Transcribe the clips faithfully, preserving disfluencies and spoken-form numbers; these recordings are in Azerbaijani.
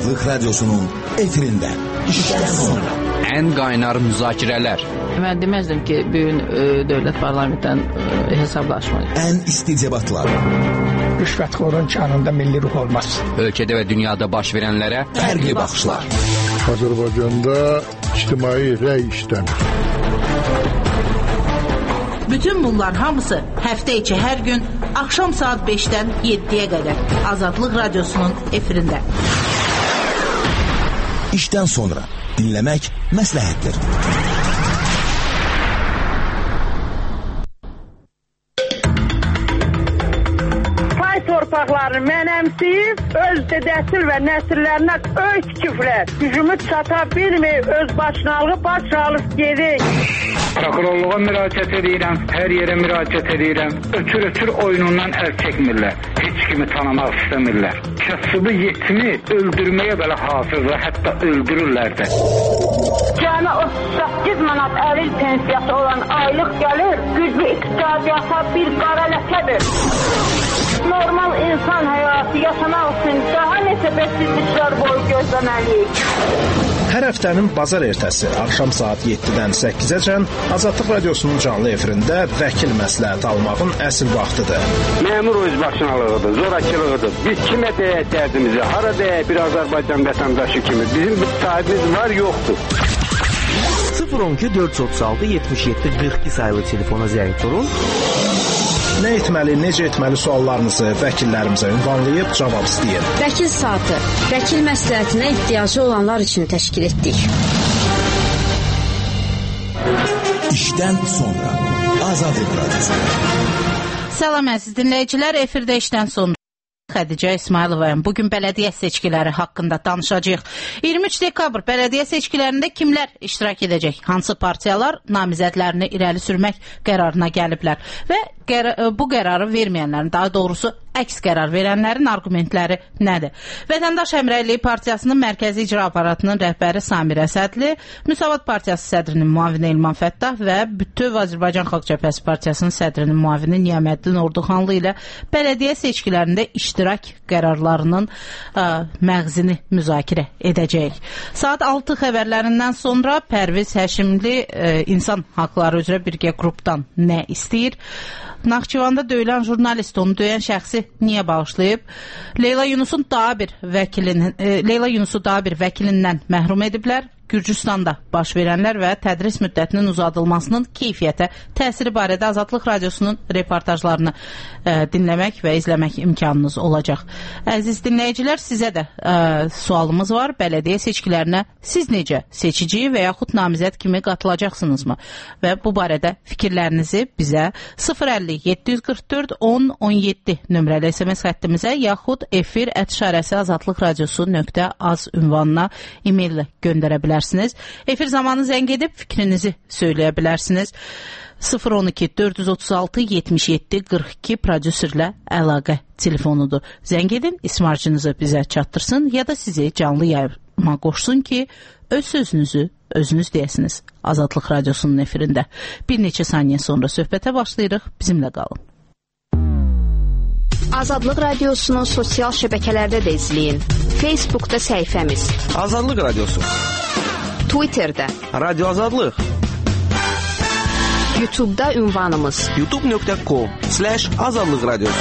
Azadlıq Radyosu'nun efirində işdən sonra ən qaynar müzakirələr. Mən deməzdim ki, bugün e, dövlət parlamentdən e, hesablaşmalıyıq. Ən isti debatlar. Rüşvətxorun canında milli ruh olmaz. Ölkədə və dünyada baş verənlərə fərqli baxışlar. Azərbaycanda ictimai rəy işləmir. Bütün bunlar hamısı həftə içi hər gün axşam saat beşdən yeddiyə qədər Azadlıq Radyosu'nun efirində. İşdən sonra dinləmək məsləhətdir. Pay torpaqlarını mənəmsiyib, öz dedəsil və nəsillərinə öyt küfrət. Gücümü çata bilməyib, öz başınalığı baş alıb gedik. Prokurorluğa müraciət edirəm, hər yerə müraciət edirəm. Ötür-ötür oyunundan əl çəkmirlər. Heç kimi tanımaq istəmirlər. Kasıbı yetimi öldürməyə belə hazırlar, hətta öldürürlər də. Cəmi otuz səkkiz manat əlil pensiyası olan aylıq gəlir, güclü iqtisadiyyata bir qara ləkədir. Normal insan həyatı yaşamaq üçün daha neçə bəsizliklər boyu gözləməliyik. Hər həftənin bazar ertəsi axşam saat yeddidən səkkizəcən Azadlıq Radyosu'nun canlı efirində vəkil məsləhət almağın əsl vaxtıdır. Məmur özbaşınalığıdır, zorakılığıdır. Biz kimə deyək dərdimizi, hara deyək bir Azərbaycan vətəndaşı kimi. Bizim bir sahibimiz var, yoxdur. sıfır on iki dörd yüz otuz altı yetmiş yeddi qırx iki sayılı telefona zəng vurun. Nə etməli, necə etməli suallarınızı vəkillərimizə ünvanlayıb cavab istəyin. Vəkil saatı, vəkil məsləhətinə ehtiyacı olanlar üçün təşkil etdik. İşdən sonra Azadlıq Radyosu. Salam əziz dinləyicilər, efirdə işdən sonra Xədicə İsmayılovayım. Bugün bələdiyyə seçkiləri haqqında danışacağıq. iyirmi üç dekabr bələdiyyə seçkilərində kimlər iştirak edəcək? Hansı partiyalar namizədlərini irəli sürmək qərarına gəliblər? Və qəra- bu qərarı verməyənlərin, daha doğrusu əks qərar verənlərin argumentləri nədir? Vətəndaş Həmrəyliyi Partiyasının Mərkəzi İcra Aparatının rəhbəri Samir Əsədli, Müsavat Partiyası sədrinin müavini Elman Fəttah və Bütöv Azərbaycan Xalq Cəbhəsi Partiyasının sədrinin müavini Niyaməddin Orduxanlı ilə bələdiyyə seçkilərində iştirak qərarlarının ə, məğzini müzakirə edəcəyik. Saat altı xəbərlərindən sonra Pərviz Həşimli ə, insan haqları üzrə birgə qrupdan nə istəyir? Naxçıvanda döyülən jurnalist onu döyən şəxsi niyə bağışlayıb? Leyla Yunusun daha bir vəkilin, e, Leyla Yunusu daha bir vəkilindən məhrum ediblər. Gürcüstanda baş verənlər və tədris müddətinin uzadılmasının keyfiyyətə təsiri barədə Azadlıq Radyosu'nun reportajlarını e, dinləmək və izləmək imkanınız olacaq. Əziz dinləyicilər, sizə də e, sualımız var. Bələdiyyə seçkilərinə siz necə seçici və yaxud namizəd kimi qatılacaqsınızmı? Və bu barədə fikirlərinizi bizə sıfır əlli yeddi yüz qırx dörd on on yeddi nömrəli S M S xəttimizə yaxud efir ət işarəsi azadlıq radiosu nöqtə az ünvanına e-mail göndərə bilərsiniz. Efir zamanı zəng edib fikrinizi söyləyə bilərsiniz. sıfır on iki dörd yüz otuz altı yetmiş yeddi qırx iki prodüserlə əlaqə telefonudur. Zəng edin, ismarcınızı bizə çatdırsın ya da sizi canlı yayıma qoşsun ki, öz sözünüzü özünüz deyəsiniz. Azadlıq Radyosu'nun efirində. Bir neçə saniyə sonra söhbətə başlayırıq. Bizimlə qalın. Azadlıq Radyosu'nu sosial şəbəkələrdə də izləyin. Facebook'da səhifəmiz Azadlıq Radyosu, Twitter'da Radyo Azadlıq, YouTube'da ünvanımız youtube nöqtə com slash azadlıq radyosu.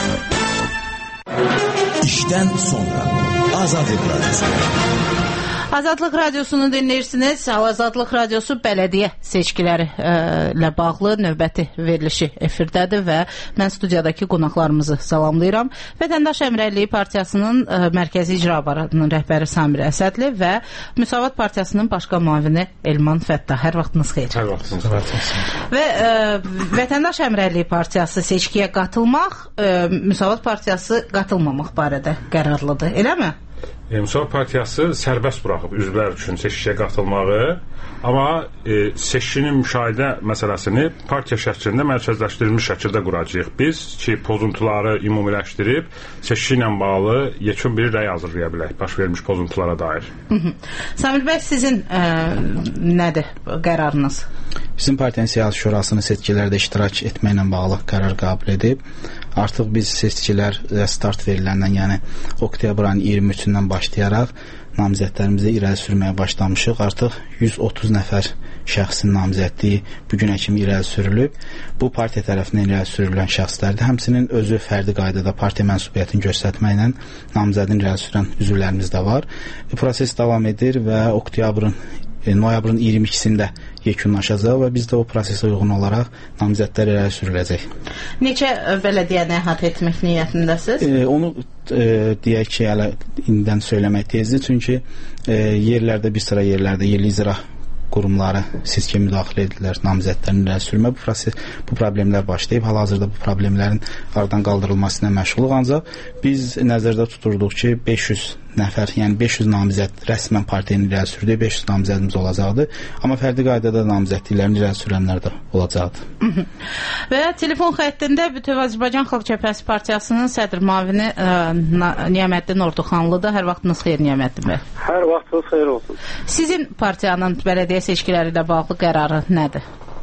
İşdən sonra Azadlıq Radyosu. Azadlıq Radiosunu dinləyirsiniz. Azadlıq Radiosu bələdiyyə seçkiləri ə, ilə bağlı növbəti verilişi efirdədir və mən studiyadakı qonaqlarımızı salamlayıram. Vətəndaş Həmrəyliyi Partiyasının ə, Mərkəzi İcra Aparatının rəhbəri Samir Əsədli və Müsavat Partiyasının başqa müavini Elman Fəttah. Hər vaxtınız xeyir. Hər vaxtınız xeyir. Və ə, Vətəndaş Həmrəyliyi Partiyası seçkiyə qatılmaq, ə, Müsavat Partiyası qatılmamaq barədə qərarlıdır. Eləmi? E, Müsavat Partiyası sərbəst buraxıb üzvlər üçün seçkiyə qatılmağı, amma e, seçkinin müşahidə məsələsini partiya şəklində mərkəzləşdirilmiş şəkildə quracağıq. Biz ki, pozuntuları ümumiləşdirib seçki ilə bağlı yekun bir rəy hazırlaya bilək, baş vermiş pozuntulara dair. Samir bəy, sizin ə, nədir qərarınız? Bizim partiyanın siyasi şurasının seçkilərdə iştirak etməklə bağlı qərar qəbul edib. Artıq biz seçkilər start veriləndən, yəni oktyabrın iyirmi üçündən başlayaraq namizədlərimizi irəli sürməyə başlamışıq. Artıq yüz otuz nəfər şəxsin namizədliyi bu günə kimi irəli sürülüb. Bu partiya tərəfindən irəli sürülən şəxslərdir. Həmçinin özü fərdi qaydada partiya mənsubiyyətini göstərməklə namizədini irəli sürən üzvlərimiz də var. Proses davam edir və oktyabrın noyabrın iyirmi ikisində yekunlaşacaq və biz də o prosesə uyğun olaraq namizədlər irəli sürüləcək. Neçə bələdiyyəni əhatə etmək niyyətindəsiz? E, onu e, deyək ki, hələ indidən söyləmək tezdir, çünki e, yerlərdə, bir sıra yerlərdə yerli icra qurumları seçkiyə müdaxilə edirlər, namizədlərin irəli sürmə. Bu proses, bu problemlər başlayıb. Hal-hazırda bu problemlərin aradan qaldırılmasına məşğuluq, ancaq biz nəzərdə tuturduq ki, beş yüz nəfər, yəni beş yüz namizəd rəsmən partiyanın irəli sürdüyü beş yüz namizədimiz olacaqdır. Amma fərdi qaydada namizədliklərin irəli sürənlər də olacaqdır. Və telefon xəttində Bütöv Azərbaycan Xalq Cəbhəsi Partiyasının sədr müavini Niyaməddin Orduxanlıdır. Hər vaxtınız xeyir, Niyaməddin bəy. Hər vaxtınız xeyir olsun. Sizin partiyanın bələdiyyə seçkiləri ilə bağlı qərarı nədir?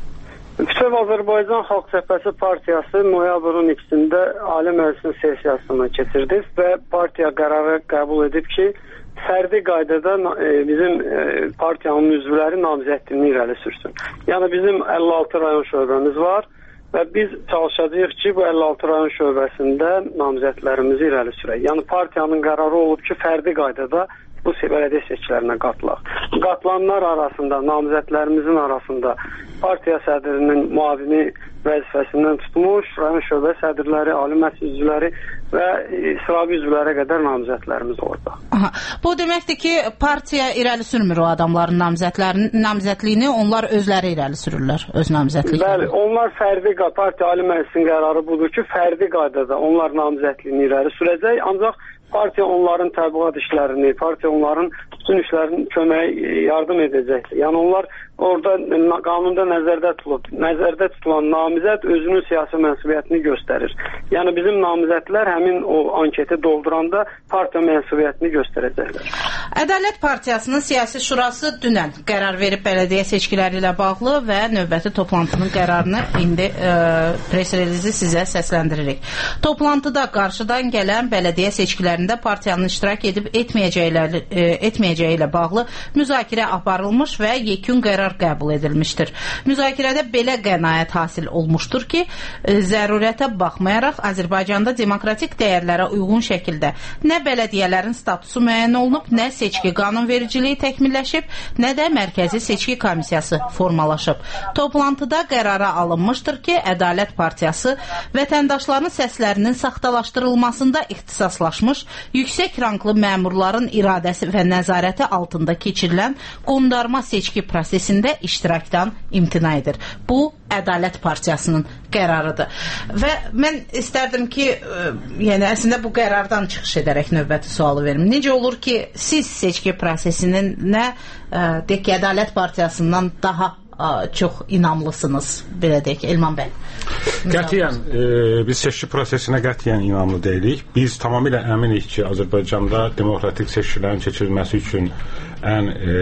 Bütöv Azərbaycan Xalq Cəbhəsi Partiyası noyabrın ikisində Ali Məclisin sessiyasını keçirdi və partiya qərarı qəbul edib ki, fərdi qaydada e, bizim e, partiyanın üzvləri namizədliyini irəli sürsün. Yəni bizim əlli altı rayon şöbəmiz var və biz çalışacağıq ki, bu əlli altı rayon şöbəsində namizədlərimizi irəli sürək. Yəni partiyanın qərarı olub ki, fərdi qaydada bu bələdiyyə seçkilərinə qatılaq. Qatılanlar arasında, namizədlərimizin arasında partiya sədrinin müavini vəzifəsindən tutmuş, rayon şöbə sədrləri, ali məclis üzvləri və sıravi üzvlərə qədər namizədlərimiz orada. Aha. Bu deməkdir ki, partiya irəli sürmür o adamların namizədliyini, onlar özləri irəli sürürlər, öz namizədliklərini. Bəli, onlar fərdi, partiya ali məclisin qərarı budur ki, fərdi qaydada onlar namizədliyini irəli sürəcək, ancaq partiya onların təbliğat işlərini, partiya onların bütün işlərini köməyə yardım edəcəkdir. Yəni onlar orada qanunda nəzərdə tutulub, nəzərdə tutulan namizəd özünün siyasi mənsubiyyətini göstərir. Yəni bizim namizədlər həmin o anketi dolduranda partiya mənsubiyyətini göstərəcəklər. Ədalət Partiyasının siyasi şurası dünən qərar verib bələdiyyə seçkiləri ilə bağlı və növbəti toplantının qərarını indi e, pres relizi sizə səsləndiririk. Toplantıda qarşıdan gələn bələdiyyə seçkilərində partiyanın iştirak edib etməyəcəyi, e, etməyəcəyi ilə bağlı müzakirə aparılmış və yekun qərar qəbul edilmişdir. Müzakirədə belə qənaət hasil olmuşdur ki, e, zərurətə baxmayaraq Azərbaycanda demokratik dəyərlərə uyğun şəkildə nə bələdiyyələrin statusu müəyyən olunub, nə seçki qanunvericiliyi təkmilləşib, nə də mərkəzi seçki komissiyası formalaşıb. Toplantıda qərara alınmışdır ki, Ədalət Partiyası vətəndaşların səslərinin saxtalaşdırılmasında ixtisaslaşmış, yüksək ranglı məmurların iradəsi və nəzarəti altında keçirilən qondarma seçki prosesində iştirakdan imtina edir. Bu, Ədalət Partiyasının qərarıdır. Və mən istərdim ki, ə, yəni əslində bu qərardan çıxış edərək növbəti sualı verim. Necə olur ki, siz seçki prosesinin nə ə, deyək ki, Ədalət Partiyasından daha ə, çox inamlısınız, belə deyək ki, Elman bəy? Qətiyyən, e, biz seçki prosesinə qətiyyən inamlı deyilik. Biz tamamilə əminik ki, Azərbaycanda demokratik seçkilərin keçirilməsi üçün ən e,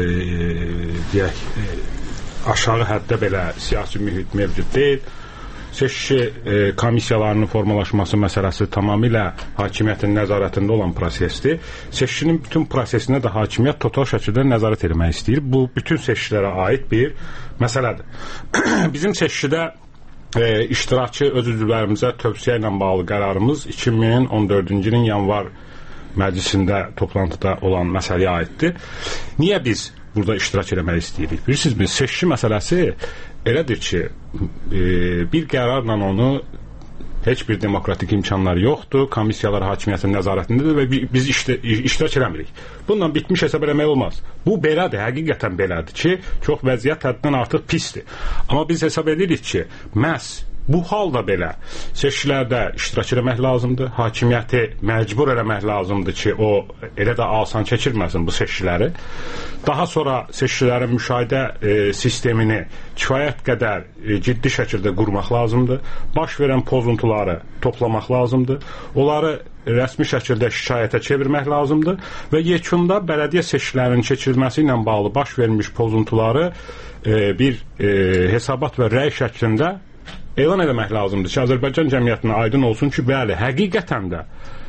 deyək, e, aşağı həddə belə siyasi mühit mövcud deyil. Seçki e, komissiyalarının formalaşması məsələsi tamamilə hakimiyyətin nəzarətində olan prosesdir. Seçkinin bütün prosesinə də hakimiyyət total şəkildə nəzarət etmək istəyir. Bu, bütün seçkilərə aid bir məsələdir. Bizim seçkidə e, iştirakçı öz üzvlərimizə tövsiyə ilə bağlı qərarımız iki min on dördüncü ilin yanvar məclisində toplantıda olan məsələyə aiddir. Niyə biz burada iştirak etmək istəyirik? Bilirsiniz, biz seçki məsələsi elədir ki, e, bir qərarla onu heç bir demokratik imkanları yoxdur, komissiyalar hakimiyyətin nəzarətindədir və biz işti, iştirak eləmirik. Bununla bitmiş hesab eləmək olmaz. Bu belədir, həqiqətən belədir ki, çox vəziyyət həddindən artıq pisdir. Amma biz hesab edirik ki, məhz bu halda belə seçkilərdə iştirak etmək lazımdır, hakimiyyəti məcbur eləmək lazımdır ki, o elə də asan keçirməsin bu seçkiləri. Daha sonra seçkilərin müşahidə e, sistemini kifayət qədər e, ciddi şəkildə qurmaq lazımdır. Baş verən pozuntuları toplamaq lazımdır. Onları rəsmi şəkildə şikayətə çevirmək lazımdır və yekunda bələdiyyə seçkilərinin keçirilməsi ilə bağlı baş vermiş pozuntuları e, bir e, hesabat və rəy şəklində elan eləmək lazımdır ki, Azərbaycan cəmiyyətinə aydın olsun ki, bəli, həqiqətən də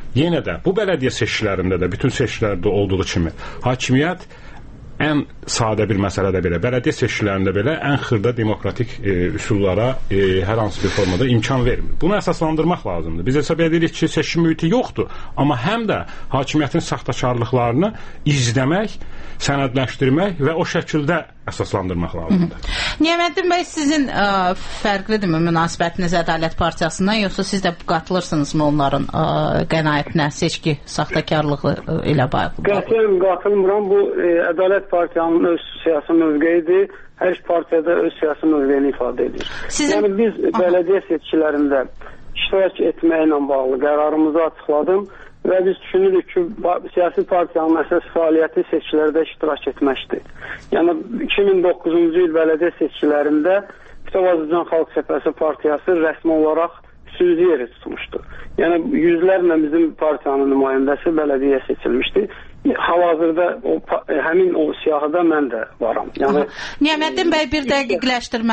yenə də bu bələdiyyə seçkilərində də, bütün seçkilərdə olduğu kimi hakimiyyət ən sadə bir məsələdə belə, bələdiyyə seçkilərində belə ən xırda demokratik e, üsullara e, hər hansı bir formada imkan vermir. Bunu əsaslandırmaq lazımdır. Biz hesab edirik ki, seçki mühiti yoxdur, amma həm də hakimiyyətin saxtakarlıqlarını izləmək, sənədləşdirmək və o şəkildə əsaslandırmaq lazımdır. Niyaməddin bəy, sizin ə, fərqlidirmi münasibətiniz Ədalət Partiyasından, yoxsa siz də qatılırsınızmı onların ə, qənaətinə seçki saxtakarlığı ilə bağlı? Qatılmıram, qatılmıram. Bu e, Ədalət Partiyanın öz siyasi mövqeyidir. Hər partiyada öz siyasi mövqeyini ifadə edir. Sizin... Yəni biz Aha. bələdiyyə seçkilərində iştirak etməklə bağlı qərarımızı açıqladım və biz düşünürük ki, siyasi partiyanın əsas fəaliyyəti seçkilərdə iştirak etməkdir. Yəni iki min doqquzuncu il bələdiyyə seçkilərində Bütöv Azərbaycan Xalq Cəbhəsi partiyası rəsmi olaraq üçüncü yeri tutmuşdu. Yəni yüzlərlə bizim partiyanın nümayəndəsi bələdiyyəyə seçilmişdi. Hal-hazırda o, həmin o siyahıda mən də varam. Yəni, Niyaməddin bəy, bir dəqiqləşdirmə.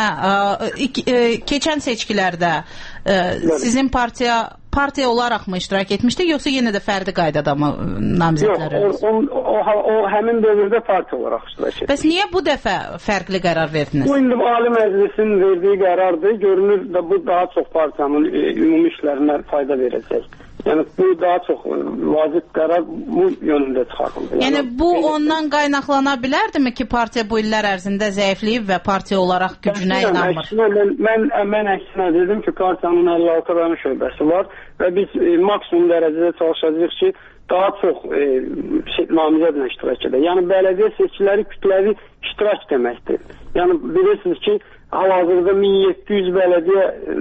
Keçən seçkilərdə sizin partiya partiya olaraq mı iştirak etmişdi, yoxsa yenə də fərdi qaydada mı namizədlər? Yox, o, o, o, o həmin dövrdə partiya olaraq iştirak etmişdi. Bəs niyə bu dəfə fərqli qərar verdiniz? Bu indi Ali Məclisin verdiyi qərardır. Görünür də bu daha çox partiyanın e, ümumi işlərinə fayda verəcək. Yəni bu daha çox vacib qərar bu yönündə çıxarıldı. Yəni, yəni bu ondan qaynaqlana bilərdimi ki, partiya bu illər ərzində zəifləyib və partiya olaraq gücünə inanmır? Əksinə, mən, mən, mən əksinə dedim ki, partiyanın əlli altı rayon şöbəsi var və biz e, maksimum dərəcədə çalışacağıq ki, daha çox e, namizədlə iştirak edək. Yəni bələdiyyə seçkiləri kütləvi iştirak deməkdir. Yəni bilirsiniz ki, hal-hazırda min yeddi yüz bələdiyyə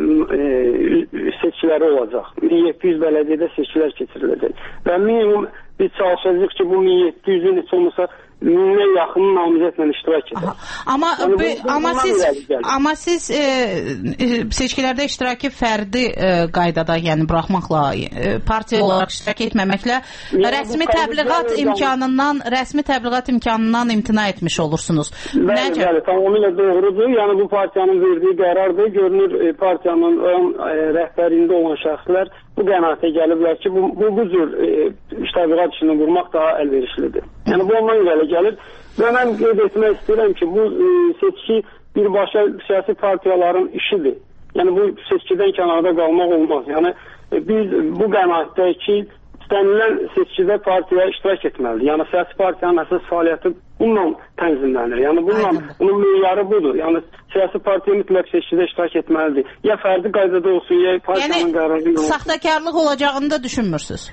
e, seçkiləri olacaq. min yeddi yüz bələdiyyədə seçkilər keçiriləcək. Və minimum biz çalışacağıq ki, bu min yeddi yüzün heç olmasa minə yaxın namizədlə iştirak edək. Amma, yəni, bu, bu, amma siz, amma siz e, seçkilərdə iştiraki fərdi e, qaydada, yəni buraxmaqla, e, partiya olaraq iştirak etməməklə yəni, rəsmi təbliğat imkanından, rəsmi təbliğat imkanından imtina etmiş olursunuz. Bəli, bəli, tamamilə doğrudur. Yəni bu partiyanın verdiyi qərardır. Görünür e, partiyanın ön e, rəhbərində olan şəxslər bu qənaətə gəliblər ki, bu, bu, bu cür e, təbliğat işini qurmaq daha əlverişlidir. Yəni bu ondan gələ gəlir və mən qeyd etmək istəyirəm ki, bu e, seçki birbaşa siyasi partiyaların işidir. Yəni bu seçkidən kənarda qalmaq olmaz. Yəni e, biz bu qənaətdəyik ki, istənilən seçkidə partiya iştirak etməlidir. Yəni siyasi partiyanın əsas fəaliyyəti bununla tənzimlənir. Yəni bununla, bunun meyarı budur. Yəni siyasi partiya mütləq seçkidə iştirak etməlidir. Ya fərdi qaydada olsun, ya partiyanın yəni, qərarı olsun. Saxtakarlıq olacağını da düşünmürsünüz?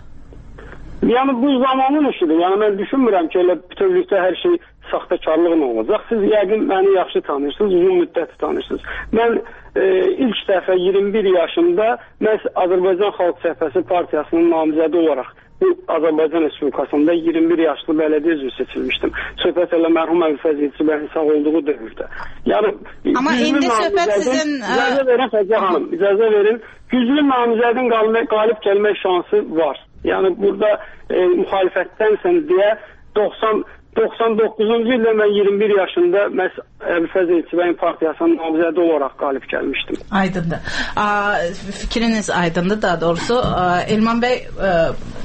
Yəni bu zamanın işidir. Yəni mən düşünmürəm ki, elə bütövlükdə hər şey saxtakarlıqla olacaq. Siz yəqin məni yaxşı tanıyırsınız, uzun müddət tanıyırsınız. Mən e, ilk dəfə iyirmi bir yaşımda məhz Azərbaycan Xalq Cəbhəsi partiyasının namizədi olaraq bu Azərbaycan Respublikasında iyirmi bir yaşlı bələdiyyə üzvü seçilmişdim. Söhbət elə mərhum Əbülfəz Yetkibəyin sağ olduğu dövrdə. Yəni amma indi söhbət sizin icazə verin Fəzə xanım, icazə verin. Güclü namizədin qalib gəlmək şansı var. Yəni burada e, müxalifətdənsən deyə doxsan doxsandoqquzuncu ildə mən iyirmi bir yaşında məhz Əbülfəz Yetkibəyin partiyasının namizədi olaraq qalib gəlmişdim. Aydındır. A, fikriniz aydındır daha doğrusu. A, Elman bəy a,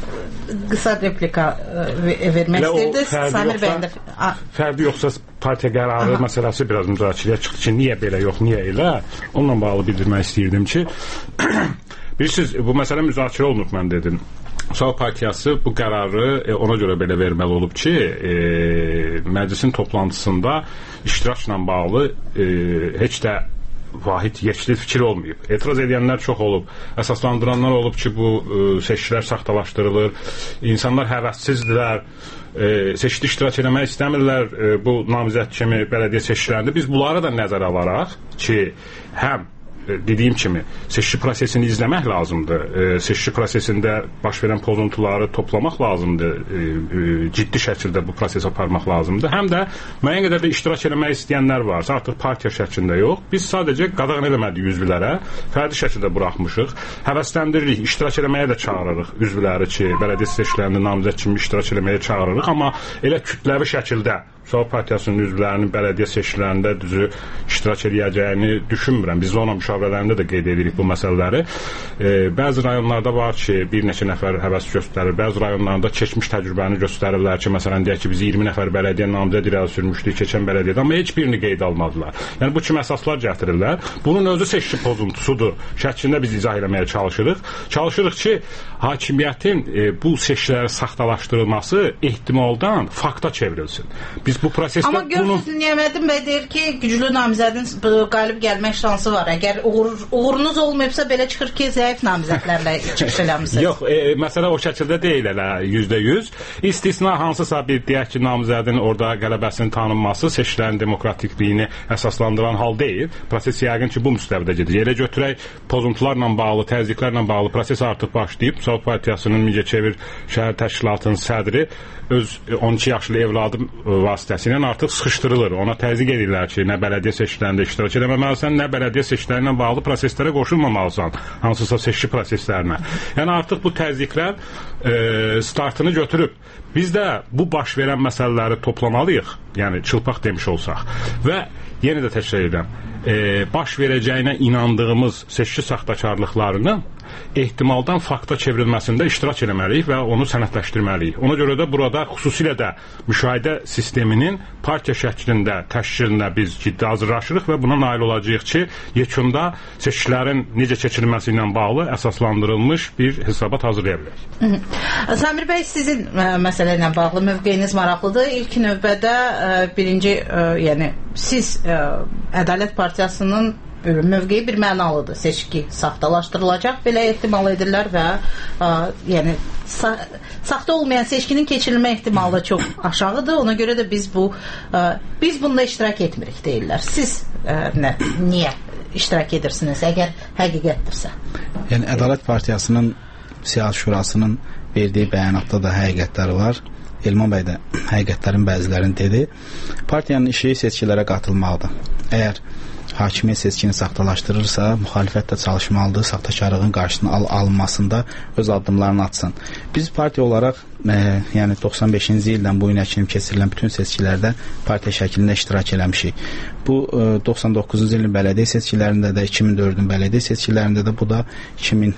qısa replika a, vermək istəyirdi. Samir bəyin də... Fərdi yoxsa partiya qərarı Aha. məsələsi biraz müzakirəyə çıxdı ki, niyə belə yox, niyə elə? Onunla bağlı bildirmək istəyirdim ki, bilirsiniz, bu məsələ müzakirə olunub, mən dedim. Sol partiyası bu qərarı e, ona görə belə verməli olub ki, e, məclisin toplantısında iştirakla bağlı e, heç də vahid yekli fikir olmayıb. Etiraz edənlər çox olub. Əsaslandıranlar olub ki, bu e, seçkilər saxtalaşdırılır. İnsanlar həvəssizdirlər. E, seçkidə iştirak etmək istəmirlər e, bu namizəd kimi bələdiyyə seçkilərində. Biz bunları da nəzərə alaraq ki, həm dediyim kimi seçki prosesini izləmək lazımdır. E, seçki prosesində baş verən pozuntuları toplamaq lazımdır. E, e, ciddi şəkildə bu prosesi aparmaq lazımdır. Həm də müəyyən qədər də iştirak etmək istəyənlər varsa, artıq partiya şəklində yox. Biz sadəcə qadağan eləmədik üzvlərə, fərdi şəkildə buraxmışıq. Həvəsləndiririk, iştirak etməyə də çağırırıq üzvləri ki, bələdiyyə seçkilərində namizəd kimi iştirak etməyə çağırırıq, amma elə kütləvi şəkildə Sol Partiyasının üzvlərinin bələdiyyə seçkilərində düzü iştirak edəcəyini düşünmürəm. Biz ona müşavirələrində də qeyd edirik bu məsələləri. E, bəzi rayonlarda var ki, bir neçə nəfər həvəs göstərir. Bəzi rayonlarda keçmiş təcrübəni göstərirlər ki, məsələn deyək ki, biz iyirmi nəfər bələdiyyə namizəd irəli sürmüşdük keçən bələdiyyədə, amma heç birini qeyd almadılar. Yəni bu kimi əsaslar gətirirlər. Bunun özü seçki pozuntusudur. Şəklində biz izah etməyə çalışırıq. Çalışırıq ki, hakimiyyətin e, bu seçkiləri saxtalaşdırılması ehtimaldan fakta çevrilsin. Biz bu prosesdə amma görürsünüz, bunu... Niyaməddin bəy deyir ki, güclü namizədin qalib gəlmək şansı var. Əgər uğur, uğurunuz olmayıbsa belə çıxır ki, zəif namizədlərlə çıxış eləmişsiniz. Yox, e, məsələ o şəkildə deyil elə yüzdə yüz. İstisna hansısa bir deyək ki, namizədin orada qələbəsinin tanınması seçkilərin demokratikliyini əsaslandıran hal deyil. Proses yəqin ki, bu müstəvidə gedir. Yerə götürək, pozuntularla bağlı, təzyiqlərlə bağlı proses artıq başlayıb. Sol Partiyasının Mingəçevir şəhər təşkilatının sədri öz on iki yaşlı evladı vasitəsilə artıq sıxışdırılır. Ona təzyiq edirlər ki, nə bələdiyyə seçkilərində iştirak etməməlisən, nə bələdiyyə seçkilərinə bağlı proseslərə qoşulmamalısan, hansısa seçki proseslərinə. Yəni artıq bu təzyiqlər e, startını götürüb. Biz də bu baş verən məsələləri toplamalıyıq, yəni çılpaq demiş olsaq. Və yenə də təkrar edirəm, e, baş verəcəyinə inandığımız seçki saxtakarlıqlarını ehtimaldan fakta çevrilməsində iştirak etməliyik və onu sənədləşdirməliyik. Ona görə də burada xüsusilə də müşahidə sisteminin partiya şəklində təşkilində biz ciddi hazırlaşırıq və buna nail olacağıq ki, yekunda seçkilərin necə keçirilməsi ilə bağlı əsaslandırılmış bir hesabat hazırlaya bilərik. Samir bəy, sizin ə, məsələ ilə bağlı mövqeyiniz maraqlıdır. İlk növbədə ə, birinci, ə, yəni siz ə, Ədalət Partiyasının mövqeyi bir mənalıdır. Seçki saxtalaşdırılacaq belə ehtimal edirlər və ə, yəni sa saxta olmayan seçkinin keçirilmə ehtimalı çox aşağıdır. Ona görə də biz bu ə, biz bunda iştirak etmirik deyirlər. Siz ə, nə, niyə iştirak edirsiniz əgər həqiqətdirsə? Yəni Ədalət Partiyasının Siyasi Şurasının verdiyi bəyanatda da həqiqətləri var. Elman bəy də həqiqətlərin bəzilərini dedi. Partiyanın işi seçkilərə qatılmaqdır. Əgər hakimiyyət seçkini saxtalaşdırırsa, müxalifət də çalışmalıdır, saxtakarlığın qarşısının al alınmasında öz addımlarını atsın. Biz partiya olaraq e, yəni doxsan beşinci ildən bu günə kimi keçirilən bütün seçkilərdə partiya şəklində iştirak eləmişik. Bu e, doxsan doqquzuncu ilin bələdiyyə seçkilərində də, iki min dördün bələdiyyə seçkilərində də, bu da iki min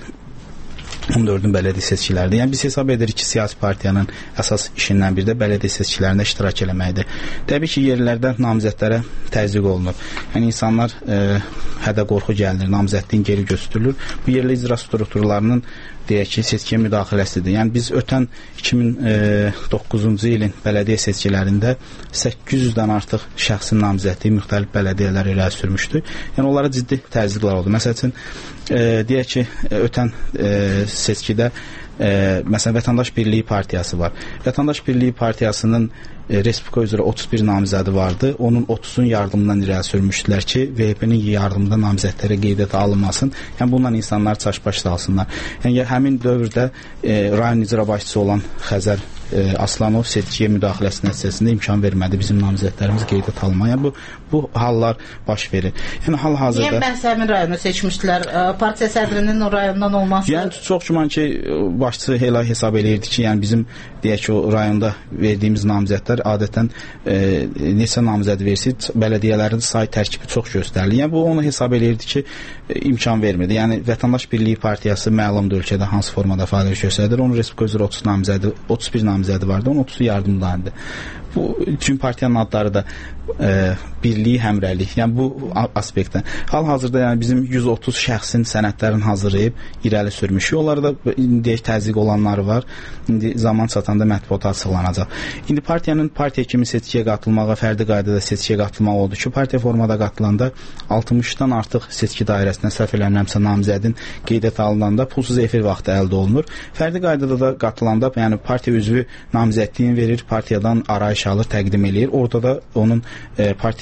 on dördün bələdiyyə seçkilərində. Yəni biz hesab edirik ki, siyasi partiyanın əsas işindən biri də bələdiyyə seçkilərində iştirak eləməkdir. Təbii ki, yerlərdə namizədlərə təzyiq olunur. Yəni insanlar e, hədə qorxu gəlinir, namizədliyin geri götürülür. Bu yerli icra strukturlarının deyək ki, seçkiyə müdaxiləsidir. Yəni biz ötən iki min doqquzuncu ilin bələdiyyə seçkilərində səkkiz yüzdən artıq şəxsin namizədliyi müxtəlif bələdiyyələr irəli sürmüşdü. Yəni onlara ciddi təzyiqlər oldu. Məsəl üçün e, deyək ki, ötən e, seçkidə e, məsələn Vətəndaş Birliyi Partiyası var. Vətəndaş Birliyi Partiyasının e, Respublika üzrə otuz bir namizədi vardı. Onun otuzun yardımından irəli sürmüşdülər ki, V H P-nin yardımında namizədlərə qeydiyyata alınmasın. Yəni bundan insanlar çaş-baş salsınlar. Yəni həmin dövrdə e, rayon icra başçısı olan Xəzər e, Aslanov seçkiyə müdaxiləsi nəticəsində imkan vermədi bizim namizədlərimiz qeydiyyata alınmaya. Yəni bu bu hallar baş verir. Yəni hal-hazırda Niyə məhz həmin rayonu seçmişdilər? Partiya sədrinin o rayondan olması? Yəni çox güman ki, başçı elə hesab eləyirdi ki, yəni bizim deyək ki, o rayonda verdiyimiz namizədlər adətən e, neçə namizəd versiz, bələdiyyələrin say tərkibi çox göstərilir. Yəni bu onu hesab eləyirdi ki, e, imkan vermirdi. Yəni Vətəndaş Birliyi Partiyası məlumdur ölkədə hansı formada fəaliyyət göstərir. Onun Respublika üzrə otuz namizədi, otuz bir namizədi vardı, onun otuzu yardımdaydı. Bu üçün partiyanın adları da e, birliyi, həmrəylik. Yəni bu aspektdən. Hal-hazırda yəni bizim yüz otuz şəxsin sənədlərini hazırlayıb irəli sürmüşük. Onlarda deyək təzyiq olanları var. İndi zaman çatanda mətbuata açıqlanacaq. İndi partiyanın partiya kimi seçkiyə qatılmağa, fərdi qaydada seçkiyə qatılmaq oldu ki, partiya formada qatılanda altmışdan artıq seçki dairəsində səhv eləmirəmsə namizədin qeydiyyata alınanda pulsuz efir vaxtı əldə olunur. Fərdi qaydada da qatılanda, yəni partiya üzvü namizədliyini verir, partiyadan arayış alır, təqdim eləyir. Orada da onun e, partiya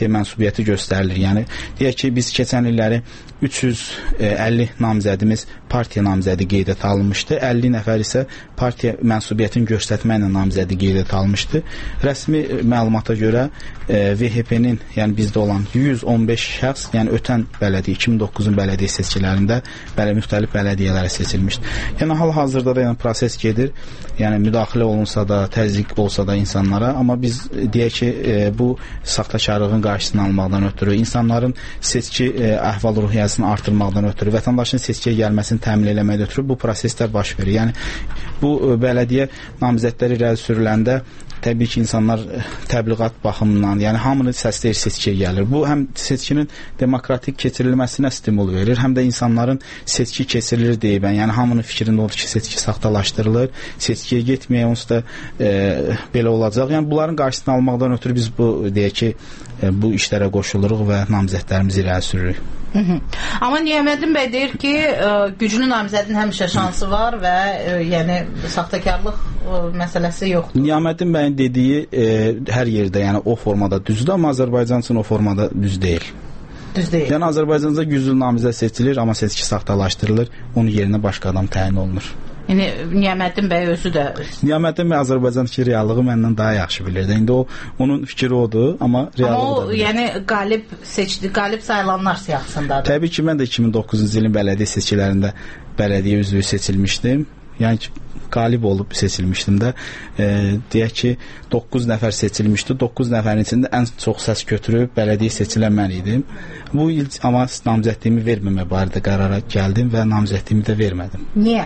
partiya mənsubiyyəti göstərilir. Yəni deyək ki, biz keçən illəri üç yüz əlli namizədimiz partiya namizədi qeydiyyata alınmışdı. əlli nəfər isə partiya mənsubiyyətini göstərməklə namizədi qeydiyyata alınmışdı. Rəsmi məlumata görə V H P-nin, yəni bizdə olan yüz on beş şəxs, yəni ötən bələdiyyə iki min doqquzun bələdiyyə seçkilərində bələ müxtəlif bələdiyyələrə seçilmişdi. Yəni hal-hazırda da yəni proses gedir. Yəni müdaxilə olunsa da, təzyiq olsa da insanlara, amma biz deyək ki, e, bu saxtakarlığın qarşısını almaqdan ötürü, insanların seçki e, əhval-ruhiyyəsini artırmaqdan ötürü, vətəndaşın seçkiyə gəlməsini təmin eləməkdən ötürü bu proseslər baş verir. Yəni bu e, bələdiyyə namizədləri irəli sürüləndə təbii ki, insanlar təbliğat baxımından, yəni hamını səsləyir seçkiyə gəlir. Bu həm seçkinin demokratik keçirilməsinə stimul verir, həm də insanların seçki keçirilir deyib, yəni hamının fikrində odur ki, seçki saxtalaşdırılır, seçkiyə getməyə onsuz da e, belə olacaq. Yəni bunların qarşısını almaqdan ötürü biz bu deyək ki, e, bu işlərə qoşuluruq və namizədlərimizi irəli sürürük. Hı -hı. Amma Niyaməddin bəy deyir ki, ə, güclü namizədin həmişə şansı var və ə, yəni saxtakarlıq ə, məsələsi yoxdur. Niyaməddin bəyin dediyi ə, hər yerdə, yəni o formada düzdür, amma Azərbaycan üçün o formada düz deyil. Düz deyil. Yəni Azərbaycanda güclü namizəd seçilir, amma seçki saxtalaşdırılır, onun yerinə başqa adam təyin olunur. Yəni Niyaməddin bəy özü də Niyaməddin bəy Azərbaycandakı reallığı məndən daha yaxşı bilirdi. İndi o onun fikri odur, amma reallığı amma o, da bilir. yəni qalib seçdi, qalib sayılanlar siyahısındadır. Təbii ki, mən də iki min doqquzuncu ilin bələdiyyə seçkilərində bələdiyyə üzvü seçilmişdim. Yəni ki, qalib olub seçilmişdim də. E, deyək ki, doqquz nəfər seçilmişdi. doqquz nəfərin içində ən çox səs götürüb bələdiyyə seçilən mən idim. Bu il amma namizədliyimi verməmə barədə qərara gəldim və namizədliyimi də vermədim. Niyə?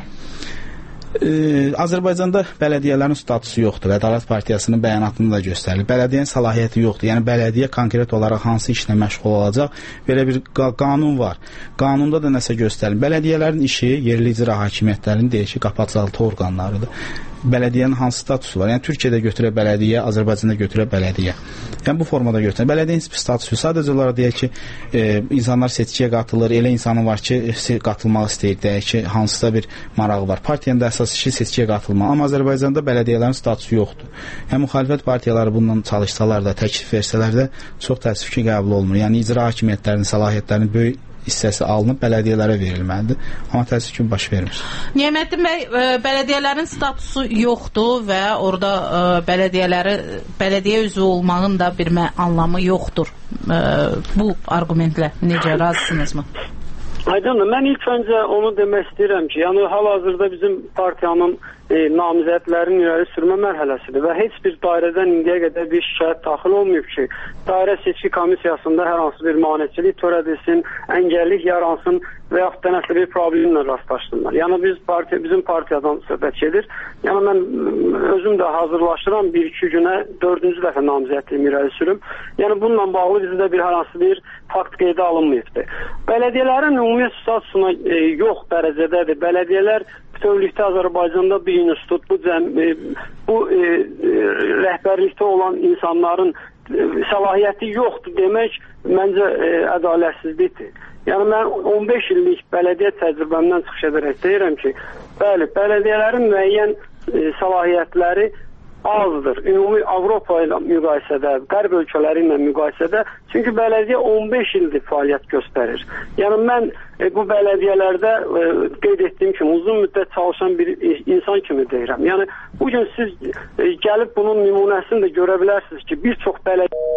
Ee, Azərbaycanda bələdiyyələrin statusu yoxdur. Ədalət Partiyasının bəyanatında da göstərilir. Bələdiyyənin səlahiyyəti yoxdur. Yəni bələdiyyə konkret olaraq hansı işlə məşğul olacaq, belə bir qanun var. Qanunda da nəsə göstərilir. Bələdiyyələrin işi yerli icra hakimiyyətlərinin deyək ki, qapaqcaltı orqanlarıdır. Bələdiyyənin hansı statusu var? Yəni Türkiyədə götürə bələdiyyə, Azərbaycanda götürə bələdiyyə. Yəni bu formada götürə. Bələdiyyənin heç bir statusu sadəcə olaraq deyək ki, e, insanlar seçkiyə qatılır. Elə insanın var ki, qatılmaq istəyir, deyək ki, hansısa bir marağı var. Partiyanın da əsas işi seçkiyə qatılmaq. Amma Azərbaycanda bələdiyyələrin statusu yoxdur. Yəni müxalifət partiyaları bununla çalışsalar da, təklif versələr də çox təəssüf ki, qəbul olunur. Yəni icra hakimiyyətlərinin səlahiyyətlərinin böyük hissəsi alınıb bələdiyyələrə verilməlidir. Amma təəssüf ki, baş vermir. Niyaməddin bəy, bələdiyyələrin statusu yoxdur və orada ə, bələdiyyələri bələdiyyə üzvü olmağın da bir anlamı yoxdur. Ə, bu argumentlə necə razısınızmı? Aydındır. Mən ilk öncə onu demək istəyirəm ki, yəni hal-hazırda bizim partiyanın e, namizədlərin irəli sürmə mərhələsidir və heç bir dairədən indiyə qədər bir şikayət daxil olmayıb ki, dairə seçki komissiyasında hər hansı bir maneçilik törədilsin, əngəllik yaransın və yaxud da nəsə bir problemlə rastlaşsınlar. Yəni biz partiya, bizim partiyadan söhbət gedir. Yəni mən özüm də hazırlaşıram, bir iki günə dördüncü dəfə namizədliyimi irəli sürüm. Yəni bununla bağlı bizdə bir hər hansı bir fakt qeydə alınmayıbdır. Bələdiyyələrin ümumi statusuna e, yox dərəcədədir. Bələdiyyələr bütövlükdə Azərbaycanda bir institut, bu, cəm, e, bu e, e, rəhbərlikdə olan insanların e, səlahiyyəti yoxdur demək məncə e, ədalətsizlikdir. Yəni mən on beş illik bələdiyyə təcrübəmdən çıxış edərək deyirəm ki, bəli, bələdiyyələrin müəyyən e, səlahiyyətləri azdır. Ümumi Avropa ilə müqayisədə, qərb ölkələri ilə müqayisədə, çünki bələdiyyə on beş ildir fəaliyyət göstərir. Yəni mən e, bu bələdiyyələrdə e, qeyd etdiyim kimi uzun müddət çalışan bir e, insan kimi deyirəm. Yəni bugün siz e, gəlib bunun nümunəsini də görə bilərsiniz ki, bir çox bələdiyyə...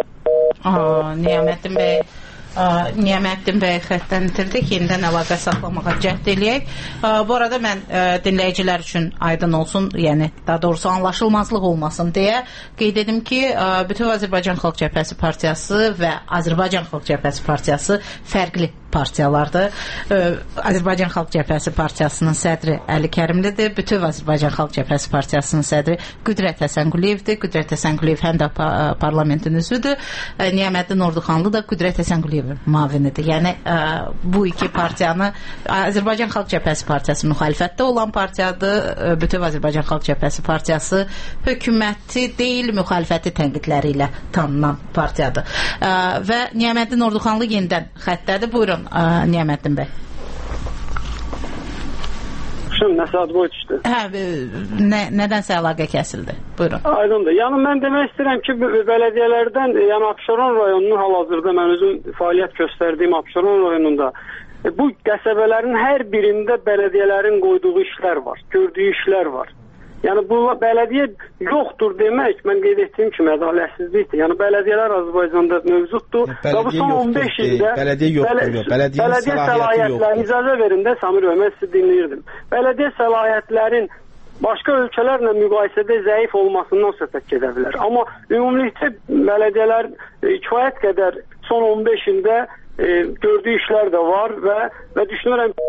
Niyaməddin bəy Niyaməddin bəy xəttdən itirdik. Yenidən əlaqə saxlamağa cəhd eləyək. Bu arada mən dinləyicilər üçün aydın olsun, yəni daha doğrusu anlaşılmazlıq olmasın deyə qeyd edim ki, Bütöv Azərbaycan Xalq Cəbhəsi Partiyası və Azərbaycan Xalq Cəbhəsi Partiyası fərqli partiyalardır. Azərbaycan Xalq Cəbhəsi Partiyasının sədri Əli Kərimlidir. Bütöv Azərbaycan Xalq Cəbhəsi Partiyasının sədri Qüdrət Həsənquliyevdir. Qüdrət Həsənquliyev həm də parlamentin üzvüdür. Niyaməddin Orduxanlı da Qüdrət Həsənquliyev mavinidir. Yəni ə, bu iki partiyanı Azərbaycan Xalq Cəbhəsi Partiyası müxalifətdə olan partiyadır. Bütöv Azərbaycan Xalq Cəbhəsi Partiyası hökuməti deyil, müxalifəti tənqidləri ilə tanınan partiyadır. Ə, və Niyaməddin Orduxanlı yenidən xəttədir. Buyurun ə, Niyaməddin bəy. çıxmışam, nəsə ad boy düşdü. Hə, nə, nədənsə əlaqə kəsildi. Buyurun. Aydındır. Yəni mən demək istəyirəm ki, bələdiyyələrdən, yəni Abşeron rayonunun hal-hazırda mən özüm fəaliyyət göstərdiyim Abşeron rayonunda bu qəsəbələrin hər birində bələdiyyələrin qoyduğu işlər var, gördüyü işlər var. Yəni bu bələdiyyə yoxdur demək, mən qeyd etdiyim kimi ədalətsizlikdir. Yəni bələdiyyələr Azərbaycanda mövcuddur. Və bu son on beş ildə bələdiyyə yoxdur, yox. Bələdiyyə səlahiyyətləri, icazə verin də Samir bəy, mən sizi dinləyirdim. Bələdiyyə səlahiyyətlərin başqa ölkələrlə müqayisədə zəif olmasından söhbət gedə bilər. Amma ümumilikdə bələdiyyələr kifayət qədər son on beş ildə e, gördüyü işlər də var və və düşünürəm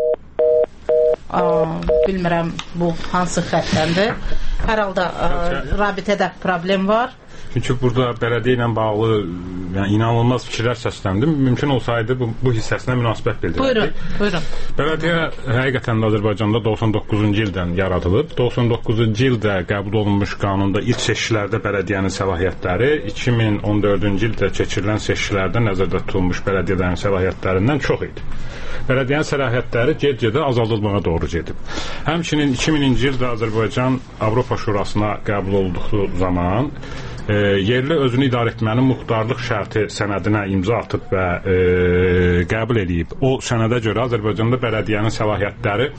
Aa, bilmirəm bu hansı xəttəndir. Hər halda rabitədə problem var. Çünki burada bələdiyyə ilə bağlı yəni, inanılmaz fikirlər səsləndi. Mümkün olsaydı bu, bu hissəsinə münasibət bildirərdik. Buyurun, buyurun. Bələdiyyə həqiqətən də Azərbaycanda doxsan doqquzuncu ildən yaradılıb. doxsan doqquzuncu ildə qəbul olunmuş qanunda ilk seçkilərdə bələdiyyənin səlahiyyətləri iki min on dördüncü ildə keçirilən seçkilərdə nəzərdə tutulmuş bələdiyyələrin səlahiyyətlərindən çox idi. Bələdiyənin səlahiyyətləri get-gedə azaldılmağa doğru gedib. Həmçinin iki minci ildə Azərbaycan Avropa Şurasına qəbul olduqları zaman e, yerli özünü idarə etmənin muxtarlıq şərti sənədinə imza atıb və e, qəbul edib. O sənədə görə Azərbaycanda bələdiyyənin səlahiyyətləri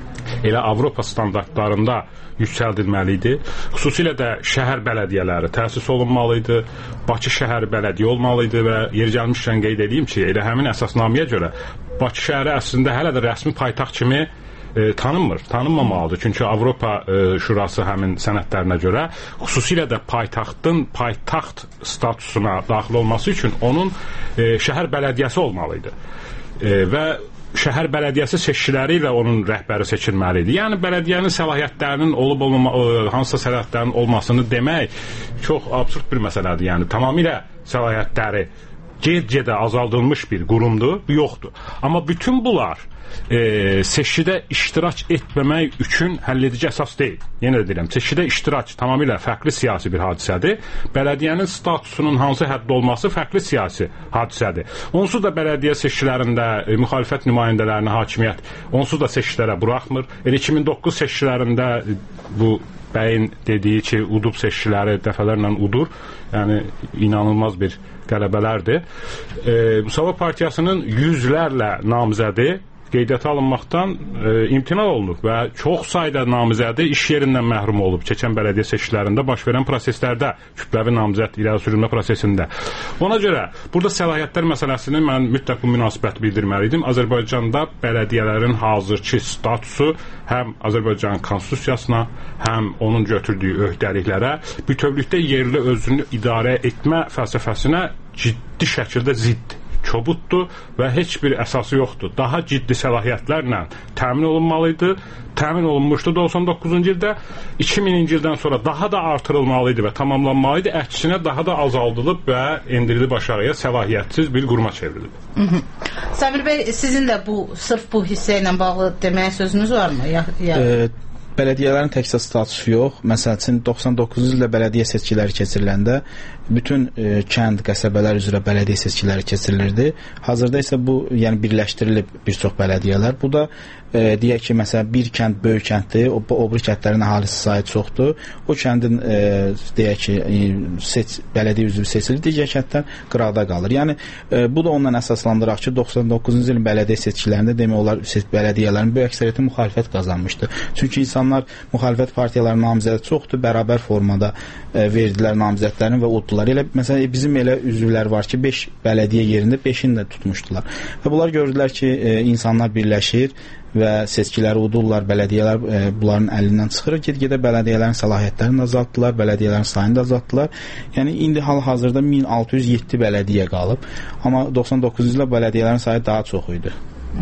elə Avropa standartlarında yüksəldilməli idi. Xüsusilə də şəhər bələdiyyələri təsis olunmalı idi. Bakı şəhər bələdiyyə olmalı idi və yeri gəlmişkən qeyd edeyim ki, elə həmin əsasnaməyə görə Bakı şəhəri əslində hələ də rəsmi paytaxt kimi e, tanınmır, tanınmamalıdır. Çünki Avropa e, Şurası həmin sənədlərinə görə xüsusilə də paytaxtın paytaxt statusuna daxil olması üçün onun e, şəhər bələdiyyəsi olmalı idi. E, və şəhər bələdiyyəsi seçkiləri ilə onun rəhbəri seçilməli idi. Yəni bələdiyyənin səlahiyyətlərinin olub olmama, hansısa səlahiyyətlərin olmasını demək çox absurd bir məsələdir. Yəni tamamilə səlahiyyətləri get-gedə azaldılmış bir qurumdur, yoxdur. Amma bütün bunlar e, seçkidə iştirak etməmək üçün həlledici əsas deyil. Yenə də deyirəm, seçkidə iştirak tamamilə fərqli siyasi bir hadisədir. Bələdiyyənin statusunun hansı həddə olması fərqli siyasi hadisədir. Onsuz da bələdiyyə seçkilərində e, müxalifət nümayəndələrini hakimiyyət onsuz da seçkilərə buraxmır. Elə iki min doqquz seçkilərində e, bu bəyin dediyi ki, udub seçkiləri dəfələrlə udur. Yəni inanılmaz bir qələbələrdir. E, Müsavat Partiyasının yüzlərlə namizədi qeydiyyata alınmaqdan e, imtina olunur və çox sayda namizədi iş yerindən məhrum olub keçən bələdiyyə seçkilərində baş verən proseslərdə, kütləvi namizəd irəli sürülmə prosesində. Ona görə burada səlahiyyətlər məsələsini mən mütləq bu münasibət bildirməliydim. Azərbaycanda bələdiyyələrin hazırki statusu həm Azərbaycan konstitusiyasına, həm onun götürdüyü öhdəliklərə, bütövlükdə yerli özünü idarə etmə fəlsəfəsinə ciddi şəkildə ziddir. Çobuddur və heç bir əsası yoxdur. Daha ciddi səlahiyyətlərlə təmin olunmalıydı. Təmin olunmuşdu doxsan doqquzuncu ildə. iki minci ildən sonra daha da artırılmalıydı və tamamlanmalıydı. Əksinə daha da azaldılıb və endirilib aşağıya səlahiyyətsiz bir quruma çevrilib. Hı -hı. Samir bəy, sizin də bu sırf bu hissə ilə bağlı deməyə sözünüz varmı? Ya, ya... E Bələdiyyələrin təkcə statusu yox. Məsəl üçün doxsan doqquzuncu ildə bələdiyyə seçkiləri keçiriləndə bütün e, kənd, qəsəbələr üzrə bələdiyyə seçkiləri keçirilirdi. Hazırda isə bu, yəni birləşdirilib bir çox bələdiyyələr. Bu da e, deyək ki, məsələn bir kənd böyük kənddir, o, o bir kəndlərin əhalisi sayı çoxdur. O kəndin e, deyək ki, e, seç, bələdiyyə üzvü seçilir, digər kəndlər qıraqda qalır. Yəni e, bu da ondan əsaslandıraq ki, doxsan doqquzuncu ilin bələdiyyə seçkilərində demək olar bələdiyyələrin böyük əksəriyyəti müxalifət qazanmışdı. Çünki insanlar müxalifət partiyalarının namizədi çoxdur, bərabər formada e, verdilər namizədlərini və uddular. Elə məsələn bizim elə üzvlər var ki, beş bələdiyyə yerində beşini də tutmuşdular. Və bunlar gördülər ki, e, insanlar birləşir və seçkiləri udurlar, bələdiyyələr e, bunların əlindən çıxır. Get-gedə bələdiyyələrin səlahiyyətlərini azaltdılar, bələdiyyələrin sayını da azaltdılar. Yəni indi hal-hazırda min altı yüz yeddi bələdiyyə qalıb. Amma doxsan doqquzuncu ildə bələdiyyələrin sayı daha çox idi.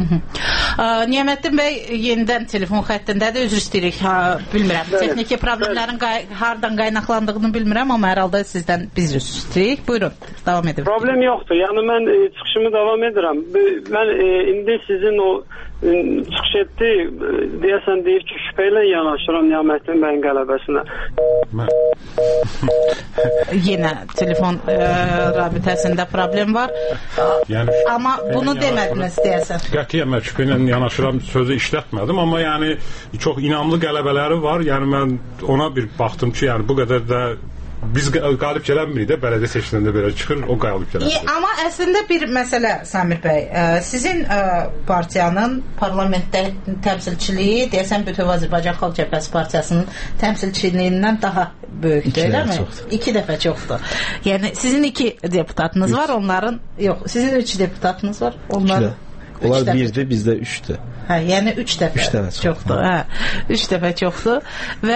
Niyaməddin bəy yenidən telefon xəttindədir. Üzr istəyirik. Ha, bilmirəm. Bəli, texniki problemlərin qay hardan qaynaqlandığını bilmirəm, amma hər halda sizdən biz üzr istəyirik. Buyurun, davam edin. Problem yoxdur. Yəni mən e, çıxışımı davam edirəm. Mən e, indi sizin o e, çıxış etdi, e, deyəsən deyir ki, şübhə ilə yanaşıram Niyaməddin bəyin qələbəsinə. Yenə telefon e, rabitəsində problem var. Yəni, amma bunu demədiniz deyəsən. Qətiyyən mən şübhə ilə yanaşıram, sözü işlətmədim, amma yəni çox inamlı qələbələri var. Yəni mən ona bir baxdım ki, yəni bu qədər də biz qalib gələnmirik də, bələdiyyə seçkilərində belə çıxır, o qalib gələndir. Amma əslində bir məsələ, Samir bəy, sizin partiyanın parlamentdə təmsilçiliyi deyəsən bütöv Azərbaycan Xalq Cəbhəsi Partiyasının təmsilçiliyindən daha böyükdür, eləmi? İki dəfə çoxdur. Yəni sizin iki deputatınız var, onların yox, sizin üç deputatınız var, onların onlar birdir, bizdə üçdür. Hə, yəni üç dəfə, üç dəfə çox, çoxdur. Hə, üç dəfə çoxdur və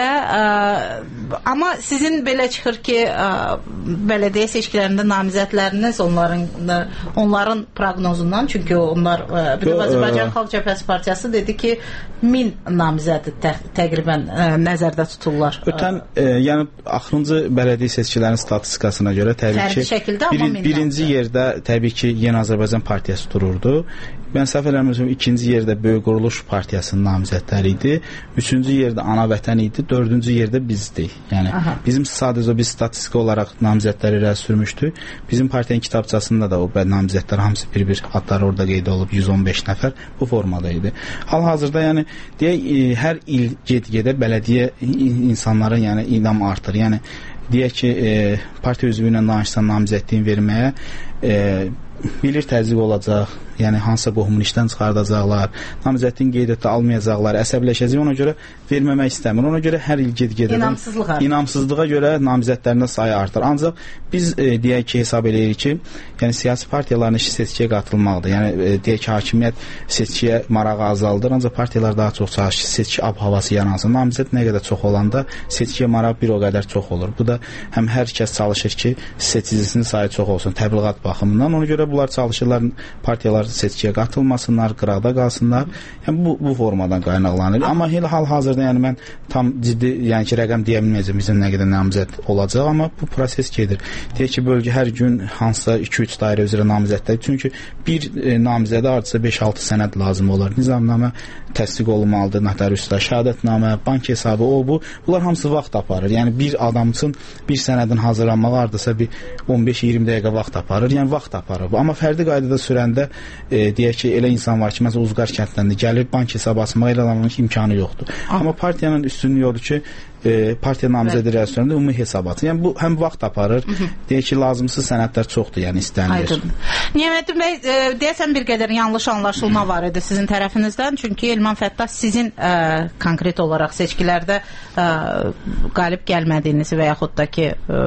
ə, amma sizin belə çıxır ki, ə, bələdiyyə seçkilərində namizədləriniz onların onların proqnozundan, çünki onlar bütün Azərbaycan Xalq Cəbhəsi Partiyası dedi ki, min namizədi tə, təqribən ə, nəzərdə tuturlar. Ötən ə, yəni axırıncı bələdiyyə seçkilərinin statistikasına görə təbii ki, şəkildə, bir, birinci yerdə təbii ki, Yeni Azərbaycan Partiyası dururdu. Mən səhv eləmirəmsə ikinci yerdə Böyük Quruluş Partiyasının namizədləri idi. Üçüncü yerdə Ana Vətən idi. Dördüncü yerdə bizdik. Yəni aha, bizim sadəcə biz statistik olaraq namizədləri irəli sürmüşdük. Bizim partiyanın kitabçasında da o namizədlər hamısı bir-bir adları orada qeyd olub, yüz on beş nəfər bu formada idi. Hal-hazırda yəni deyək hər il get-gedə bələdiyyə insanların yəni inam artır. Yəni deyək ki, e, partiya üzvü ilə danışsan namizədliyin verməyə e, bilir təzyiq olacaq, yəni hansısa qohumun işdən çıxardacaqlar, namizədliyin qeydiyyata almayacaqlar, əsəbləşəcək, ona görə verməmək istəmir. Ona görə hər il get-gedə inamsızlığa. inamsızlığa görə namizədlərinin sayı artır. Ancaq biz e, deyək ki, hesab eləyirik ki, yəni siyasi partiyaların işi seçkiyə qatılmaqdır. Yəni e, deyək ki, hakimiyyət seçkiyə marağı azaldır, ancaq partiyalar daha çox çalışır, seçki ab-havası yaransın. Namizəd nə qədər çox olanda seçkiyə maraq bir o qədər çox olur. Bu da həm hər kəs çalışır ki, seçicisinin sayı çox olsun, təbliğat baxımından. Ona görə bunlar çalışırlar partiyalar seçkiyə qatılmasınlar, qıraqda qalsınlar. Yəni bu bu formadan qaynaqlanır. Amma hal-hazırda yəni mən tam ciddi, yəni ki, rəqəm deyə bilməyəcəm bizim nə qədər namizəd olacaq, amma bu proses gedir. Deyək ki, bölgə hər gün hansısa iki üç dairə üzrə namizədlər, çünki bir e, namizədə artısa beş altı sənəd lazım olur. Nizamnamə təsdiq olunmalıdır, notariusda, şəhadətnamə, bank hesabı, o bu. Bunlar hamısı vaxt aparır. Yəni bir adam üçün bir sənədin hazırlanmağı hardasa bir on beş iyirmi dəqiqə vaxt aparır. Yəni vaxt aparır. Amma fərdi qaydada sürəndə e, deyək ki, elə insan var ki, məsələn Uzqar kəndləndə gəlib bank hesabı açmağa elə adamın imkanı yoxdur. Ah. Amma partiyanın üstünlüyü odur ki, e, partiya namizədi irəli sürəndə ümumi hesabatı. Yəni bu həm vaxt aparır, deyək ki, lazımsız sənədlər çoxdur, yəni istənilir. Niyaməddin bəy, e, deyəsən bir qədər yanlış anlaşılma var idi sizin tərəfinizdən, çünki Elman Fəttah sizin e, konkret olaraq seçkilərdə e, qalib gəlmədiyinizi və yaxud da ki e,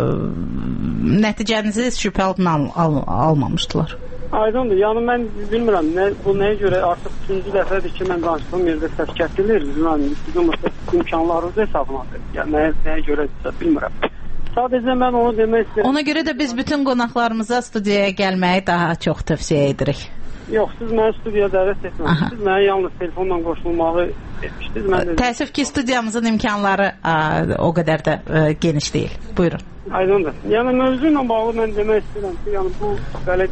nəticənizi şübhə altına al, al, almamışdılar. Aydındır. Yəni mən bilmirəm, nə, bu nəyə görə artıq ikinci dəfədir ki, mən danışdığım yerdə səs kəsilir. Yəni sizin imkanlarınız hesabınadır. Yəni nəyə, nəyə görədirsə bilmirəm. Sadəcə mən onu demək istəyirəm. Ona görə də biz bütün qonaqlarımıza studiyaya gəlməyi daha çox tövsiyə edirik. Yox, siz mənə studiyaya dəvət etməlisiniz. Siz mənə yalnız telefonla qoşulmağı etmişdiniz. Mən də... Təəssüf ki, studiyamızın imkanları a, o qədər də a, geniş deyil. Buyurun. Aydındır. Yəni mövzu ilə bağlı mən demək istəyirəm ki, yəni bu bələdiyyə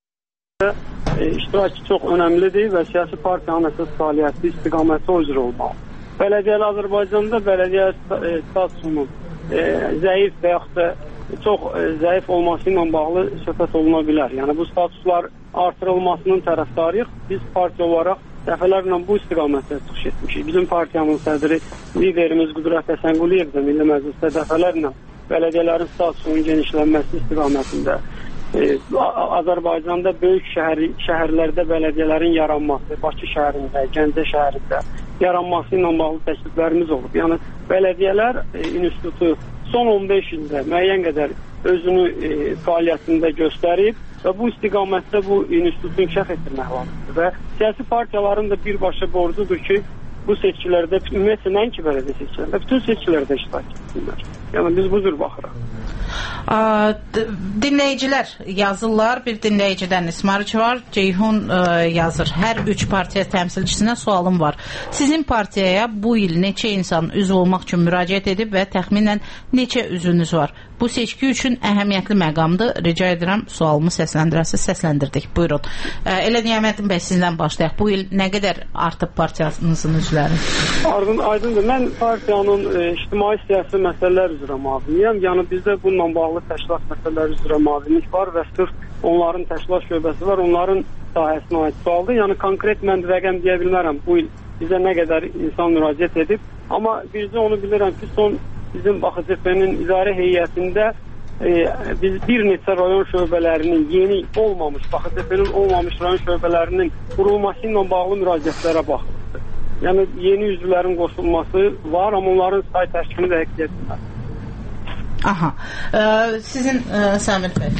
E, iştirakı çox önəmlidir və siyasi partiyanın əsas fəaliyyəti istiqaməti o üzrə olmalı. Bələdiyyəli Azərbaycanda bələdiyyə e, statusunun e, zəif və yaxud da çox e, zəif olması ilə bağlı söhbət oluna bilər. Yəni bu statuslar artırılmasının tərəfdarıyıq. Biz partiya olaraq dəfələrlə bu istiqamətdə çıxış etmişik. Bizim partiyamın sədri, liderimiz Qüdrət Həsənquliyev də Milli Məclisdə dəfələrlə bələdiyyələrin statusunun genişlənməsi istiqamətində Ee, Azərbaycanda böyük şəhər, şəhərlərdə bələdiyyələrin yaranması, Bakı şəhərində, Gəncə şəhərində yaranması ilə bağlı təkliflərimiz olub. Yəni bələdiyyələr e, institutu son on beş ildə müəyyən qədər özünü e, fəaliyyətində göstərib və bu istiqamətdə bu institutu inkişaf etdirmək lazımdır və siyasi partiyaların da birbaşa borcudur ki, bu seçkilərdə, ümumiyyətlə nəinki bələdiyyə seçkilərində, bütün seçkilərdə iştirak etsinlər. Yəni biz bu cür baxırıq. Dinləyicilər yazırlar. Bir dinləyicidən İsmarıç var. Ceyhun ə, yazır. Hər üç partiya təmsilçisinə sualım var. Sizin partiyaya bu il neçə insan üzv olmaq üçün müraciət edib və təxminən neçə üzvünüz var? Bu seçki üçün əhəmiyyətli məqamdır. Rica edirəm sualımı səsləndirəsiz. Səsləndirdik. Buyurun. Ə, Elə Niyaməddin bəy sizdən başlayaq. Bu il nə qədər artıb partiyanızın üzvləri? Aydın, aydındır. Mən partiyanın e, ictimai siyasi məsələlər üzrə müaviniyəm. Yəni bizdə bununla bağlı təşkilat məsələləri üzrə müavinlik var və sırf onların təşkilat şöbəsi var. Onların sahəsinə aid sualdır. Yəni konkret mən rəqəm deyə bilmərəm. Bu il bizə nə qədər insan müraciət edib. Amma bircə onu bilirəm ki, son bizim Bax C P N-in idarə heyətində e, biz bir neçə rayon şöbələrinin yeni olmamış, Bax C P N-in olmamış rayon şöbələrinin qurulması ilə bağlı müraciətlərə baxılır. Yəni yeni üzvlərin qoşulması var, amma onların say təşkili də həqiqət etmir. Aha. Ee, sizin e, Samir bəy.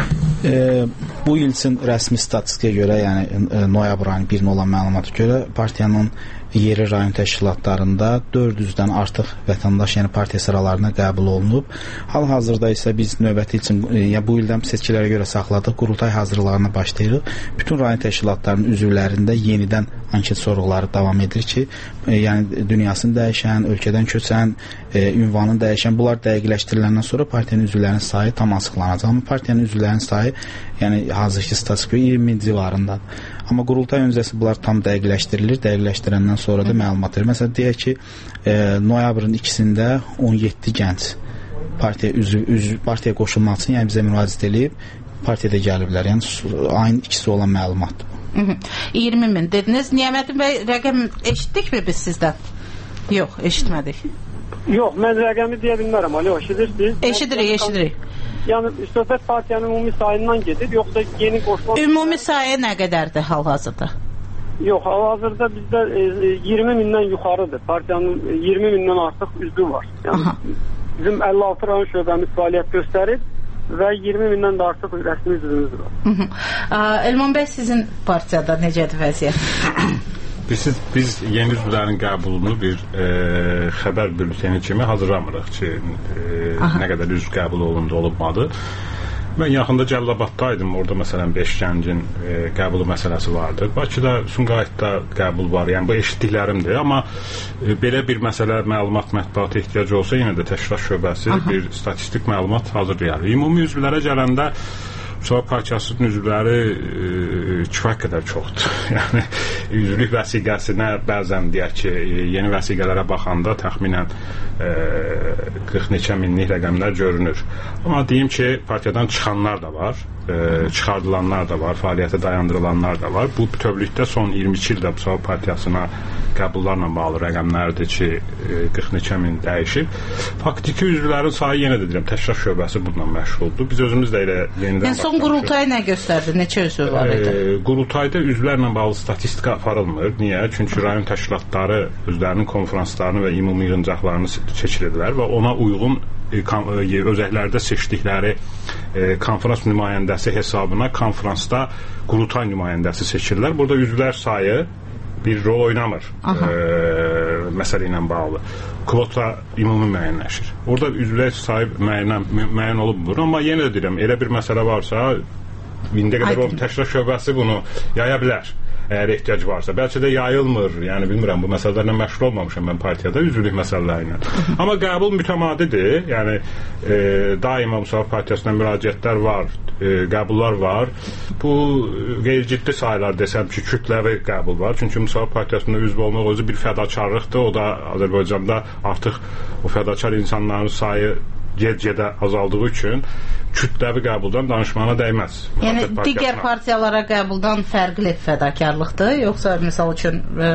E, bu il üçün rəsmi statistikaya görə, yəni e, noyabr ayının birinə olan məlumata görə partiyanın yeri rayon təşkilatlarında dörd yüzdən artıq vətəndaş, yəni partiya sıralarına qəbul olunub. Hal-hazırda isə biz növbəti üçün, ya bu ildən seçkilərə görə saxladıq, qurultay hazırlığına başlayırıq. Bütün rayon təşkilatlarının üzvlərində yenidən anket sorğuları davam edir ki, e, yəni dünyasını dəyişən, ölkədən köçən, e, ünvanını dəyişən, bunlar dəqiqləşdiriləndən sonra partiyanın üzvlərinin sayı tam açıqlanacaq. Amma partiyanın üzvlərinin sayı, yəni hazırki statistika iyirmi min civarındadır. Amma qurultay öncəsi bunlar tam dəqiqləşdirilir. Dəqiqləşdirəndən sonra da məlumat verir. Məsələn, deyək ki, e, noyabrın ikisində on yeddi gənc partiya üzv, üzv partiyaya qoşulmaq üçün, yəni bizə müraciət edib partiyada gəliblər. Yəni ayın ikisi olan məlumatdır. iyirmi min dediniz. Niyaməddin bəy, rəqəm eşitdikmi biz sizdən? Yox, eşitmədik. Yox, mən rəqəmi deyə bilmərəm. Alo, eşidirsiniz? Eşidirik, eşidirik. Yəni söhbət partiyanın ümumi sayından gedir, yoxsa yeni qoşulan... Ümumi sayı nə qədərdir hal-hazırda? Yox, hal-hazırda bizdə e, iyirmi mindən yuxarıdır. Partiyanın iyirmi mindən artıq üzvü var. Yəni, bizim əlli altı rayon şöbəmiz fəaliyyət göstərir və iyirmi mindən də artıq rəsmi üzvümüz var. Elman bəy, sizin partiyada necədir vəziyyət? Biz, biz yeni üzvlərin qəbulunu bir e, xəbər bülteni kimi hazırlamırıq ki, e, nə qədər üzv qəbul olundu, olunmadı. Mən yaxında Cəllabadda-ydım, orada məsələn beş gəncin e, qəbulu məsələsi vardı. Bakıda, Sumqayıtda qəbul var, yəni bu eşitdiklərimdir. Amma e, belə bir məsələ, məlumat, mətbuata ehtiyac olsa, yenə də təşkilat şöbəsi Aha. bir statistik məlumat hazırlayar. Ümumi üzvlərə gələndə Müsavat Partiyasının üzvləri e, kifayət qədər çoxdur. Yəni, üzvlük vəsiqəsinə bəzən deyək ki, yeni vəsiqələrə baxanda təxminən e, qırx neçə minlik rəqəmlər görünür. Amma deyim ki, partiyadan çıxanlar da var, e, çıxardılanlar da var, fəaliyyətə dayandırılanlar da var. Bu bütövlükdə son iyirmi iki ildə Müsavat Partiyasına qəbullarla bağlı rəqəmlərdir ki, qırx neçə min dəyişib. Faktiki üzvlərin sayı yenə də deyirəm, təşkilat şöbəsi bununla məşğuldur. Biz özümüz də elə yenidən yəni, son qurultay nə göstərdi? Neçə üzv var idi? E, qurultayda üzvlərlə bağlı statistika aparılmır. Niyə? Çünki rayon təşkilatları özlərinin konferanslarını və ümumi yığıncaqlarını keçirirlər və ona uyğun e, e, özəklərdə seçdikləri e, konferans nümayəndəsi hesabına konferansda qurultay nümayəndəsi seçirlər. Burada üzvlər sayı bir rol oynamır e, məsələ ilə bağlı. Kvota ümumi müəyyənləşir. Orada üzvlər sahib müəyyən, müəyyən olunmur. Amma yenə deyirəm, elə bir məsələ varsa, indi qədər o təşkilat şöbəsi bunu yaya bilər. Əgər ehtiyac varsa. Bəlkə də yayılmır. Yəni bilmirəm, bu məsələlərlə məşğul olmamışam mən partiyada, üzvlük məsələləri ilə. Amma qəbul mütəmadidir. Yəni e, daima Müsavat Partiyasına müraciətlər var, e, qəbullar var. Bu qeyri-ciddi sayılar desəm ki, kütləvi qəbul var. Çünki Müsavat Partiyasında üzv olmaq özü bir fədakarlıqdır. O da Azərbaycanda artıq o fədakar insanların sayı ged-gedə azaldığı üçün kütləvi qəbuldan danışmağına dəyməz. Yəni digər partiyalara qəbuldan fərqli fədakarlıqdır, yoxsa misal üçün e,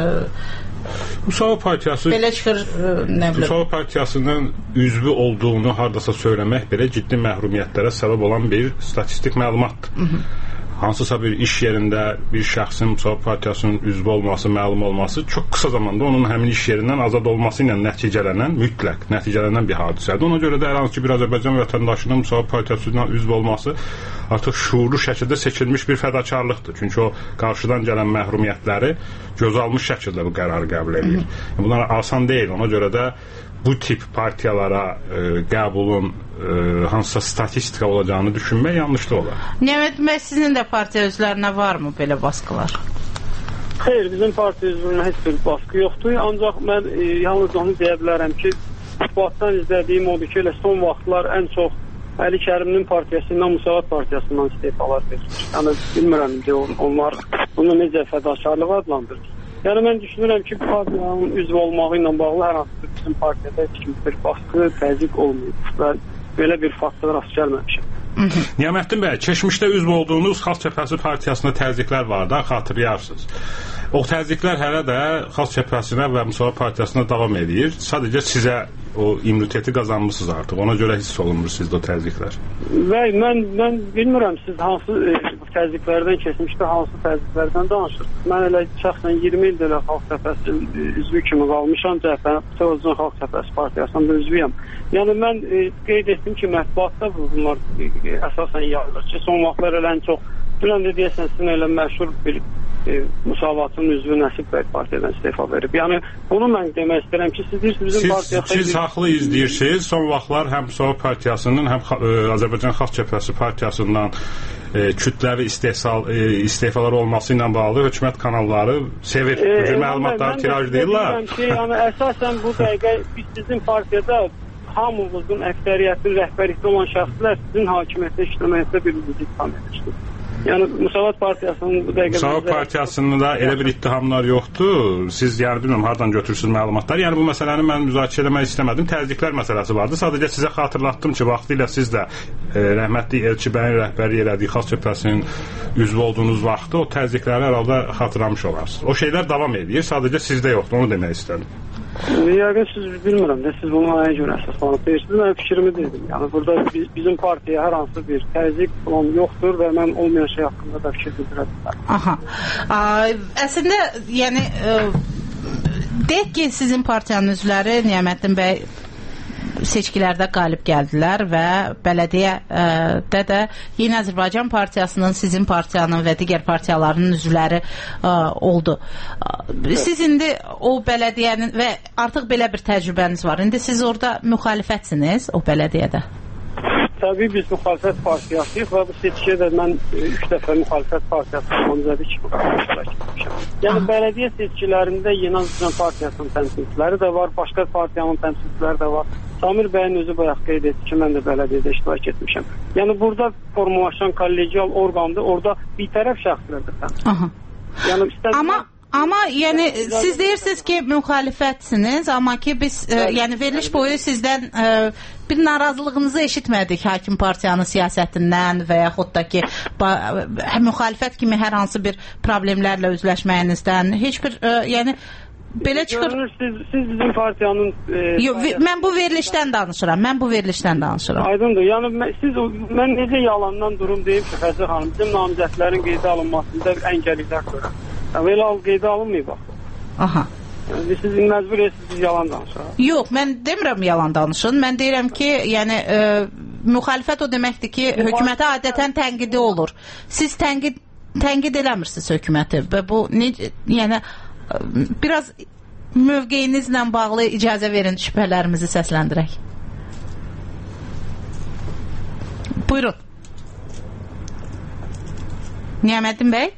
Müsavat Partiyası belə çıxır, e, nə bilim. Müsavat Partiyasının üzvü olduğunu hardasa söyləmək belə ciddi məhrumiyyətlərə səbəb olan bir statistik məlumatdır. Hı -hı. Hansısa bir iş yerində bir şəxsin Müsavat Partiyasının üzvü olması, məlum olması çox qısa zamanda onun həmin iş yerindən azad olması ilə nəticələnən, mütləq nəticələnən bir hadisədir. Ona görə də hər hansı bir Azərbaycan vətəndaşının Müsavat Partiyasına üzv olması artıq şuurlu şəkildə seçilmiş bir fədakarlıqdır. Çünki o qarşıdan gələn məhrumiyyətləri göz almış şəkildə bu qərarı qəbul edir. Yəni, bunlar asan deyil. Ona görə də bu tip partiyalara e, qəbulun e, hansısa statistika olacağını düşünmək yanlışlı olar. Nihamət bəy, sizin də partiya üzvlərinə varmı belə baskılar? Xeyr, bizim partiya üzvlərinə heç bir baskı yoxdur. Ancaq mən e, yalnız onu deyə bilərəm ki, futboldan izlədiyim odur ki, elə son vaxtlar ən çox Əli Kəriminin partiyasından, Musavat partiyasından istefalar verir. Yəni, bilmirəm, onlar bunu necə fədakarlığı adlandırır. Yəni, mən düşünürəm ki, partiyanın üzv olmağı ilə bağlı hər hansı bir bizim partiyada heç kim bir baskı, təzyiq olmayıb və belə bir faktor rast gəlməmişim. Niyaməddin bəy, keçmişdə üzv olduğunuz Xalq Cəbhəsi partiyasında təzyiqlər var da, xatırlayarsınız. O təzyiqlər hələ də Xalq Cəbhəsinə və Musavat partiyasına davam edir. Sadəcə sizə o immuniteti qazanmışsınız artıq. Ona görə hiss olunmur sizdə o təzyiqlər. Və mən, mən bilmirəm siz hansı e, təzyiqlərdən keçmişdə, hansı təzyiqlərdən danışırsınız. Mən elə şəxsən iyirmi ildir Xalq Cəbhəsi üzvü kimi qalmışam, Cəbhə Xalq Cəbhəsi partiyasında üzvüyəm. Yəni mən e, qeyd etdim ki, mətbuatda bunlar e, əsasən yazılır ki, son vaxtlar elə ən çox dünən də deyəsən sizin elə məşhur bir e, Musavatın üzvü Nəsib bəy partiyadan istefa verib. Yəni bunu mən demək istəyirəm ki, siz deyirsiniz bizim partiya xeyli... Siz haqlı izləyirsiniz. Son vaxtlar həm Musavat partiyasının, həm e, Azərbaycan Xalq Cəbhəsi partiyasından e, kütləvi istehsal e, istefalar olması ilə bağlı hökumət kanalları sevir. E, e, məlumatları tirajlayırlar. Ki, yəni əsasən bu dəqiqə biz sizin partiyada hamımızın əksəriyyətin rəhbərlikdə olan şəxslər sizin hakimiyyətdə işləməkdə birinizi ittiham edir. Yəni Musavat partiyasının bu dəqiqə Musavat partiyasında elə bir ittihamlar yoxdur. Siz yəni bilmirəm hardan götürürsünüz məlumatları. Yəni bu məsələni mən müzakirə etmək istəmədim. Təzyiqlər məsələsi vardı. Sadəcə sizə xatırlatdım ki, vaxtilə siz də e, rəhmətli Elçi bəyin rəhbərlik elədiyi Xalq Cəbhəsinin üzvü olduğunuz vaxtda o təzyiqləri herhalde xatırlamış olarsınız. O şeylər davam edir. Sadəcə sizdə yoxdur. Onu demək istədim. Yəqin siz bilmirəm də siz bunu nəyə görə əsaslanıb deyirsiniz. Mən fikrimi dedim. Yəni burada biz, bizim partiya hər hansı bir təzyiq plan yoxdur və mən olmayan şey haqqında da fikir bildirə bilmərəm. Aha. Ə, əslində yəni ə, deyək ki, sizin partiyanın üzvləri Niyaməddin bəy seçkilərdə qalib gəldilər və bələdiyyədə də Yeni Azərbaycan partiyasının, sizin partiyanın və digər partiyaların üzvləri ə, oldu. Siz indi o bələdiyyənin və artıq belə bir təcrübəniz var. İndi siz orada müxalifətsiniz o bələdiyyədə. Təbii biz müxalifət partiyasıyıq və bu seçkiyə də mən üç dəfə müxalifət partiyasının namizədi kimi iştirak etmişəm. Yəni bələdiyyə seçkilərində Yeni Azərbaycan partiyasının təmsilçiləri də var, başqa partiyanın təmsilçiləri də var. Samir bəyin özü bayaq qeyd etdi ki, mən də bələdiyyədə iştirak etmişəm. Yəni burada formalaşan kollegial orqandır, orada bir tərəf şəxslərdir. Aha. Yəni istədim... Amma Amma yəni siz deyirsiniz ki, müxalifətsiniz, amma ki biz e, yəni veriliş boyu sizdən e, bir narazılığınızı eşitmədik hakim partiyanın siyasətindən və yaxud da ki ba, müxalifət kimi hər hansı bir problemlərlə üzləşməyinizdən heç bir e, yəni belə çıxır. Siz, siz bizim partiyanın e, Yo, mən bu verilişdən danışıram. Mən bu verilişdən danışıram. Aydındır. Yəni mən, siz mən necə yalandan durum deyim ki, Xəzər xanım, bizim namizədlərin qeydə alınmasında əngəlliklər görürəm. Belə al qeydə alınmayıb bax. Aha. Yəni, siz məcbur etsiniz, biz yalan danışırıq. Yox, mən demirəm yalan danışın. Mən deyirəm ki, yəni e, müxalifət o deməkdir ki, hökumətə adətən tənqidi olur. Siz tənqid tənqid eləmirsiniz hökuməti və bu necə, yəni biraz mövqeyinizlə bağlı icazə verin şübhələrimizi səsləndirək. Buyurun. Niyaməddin bəy?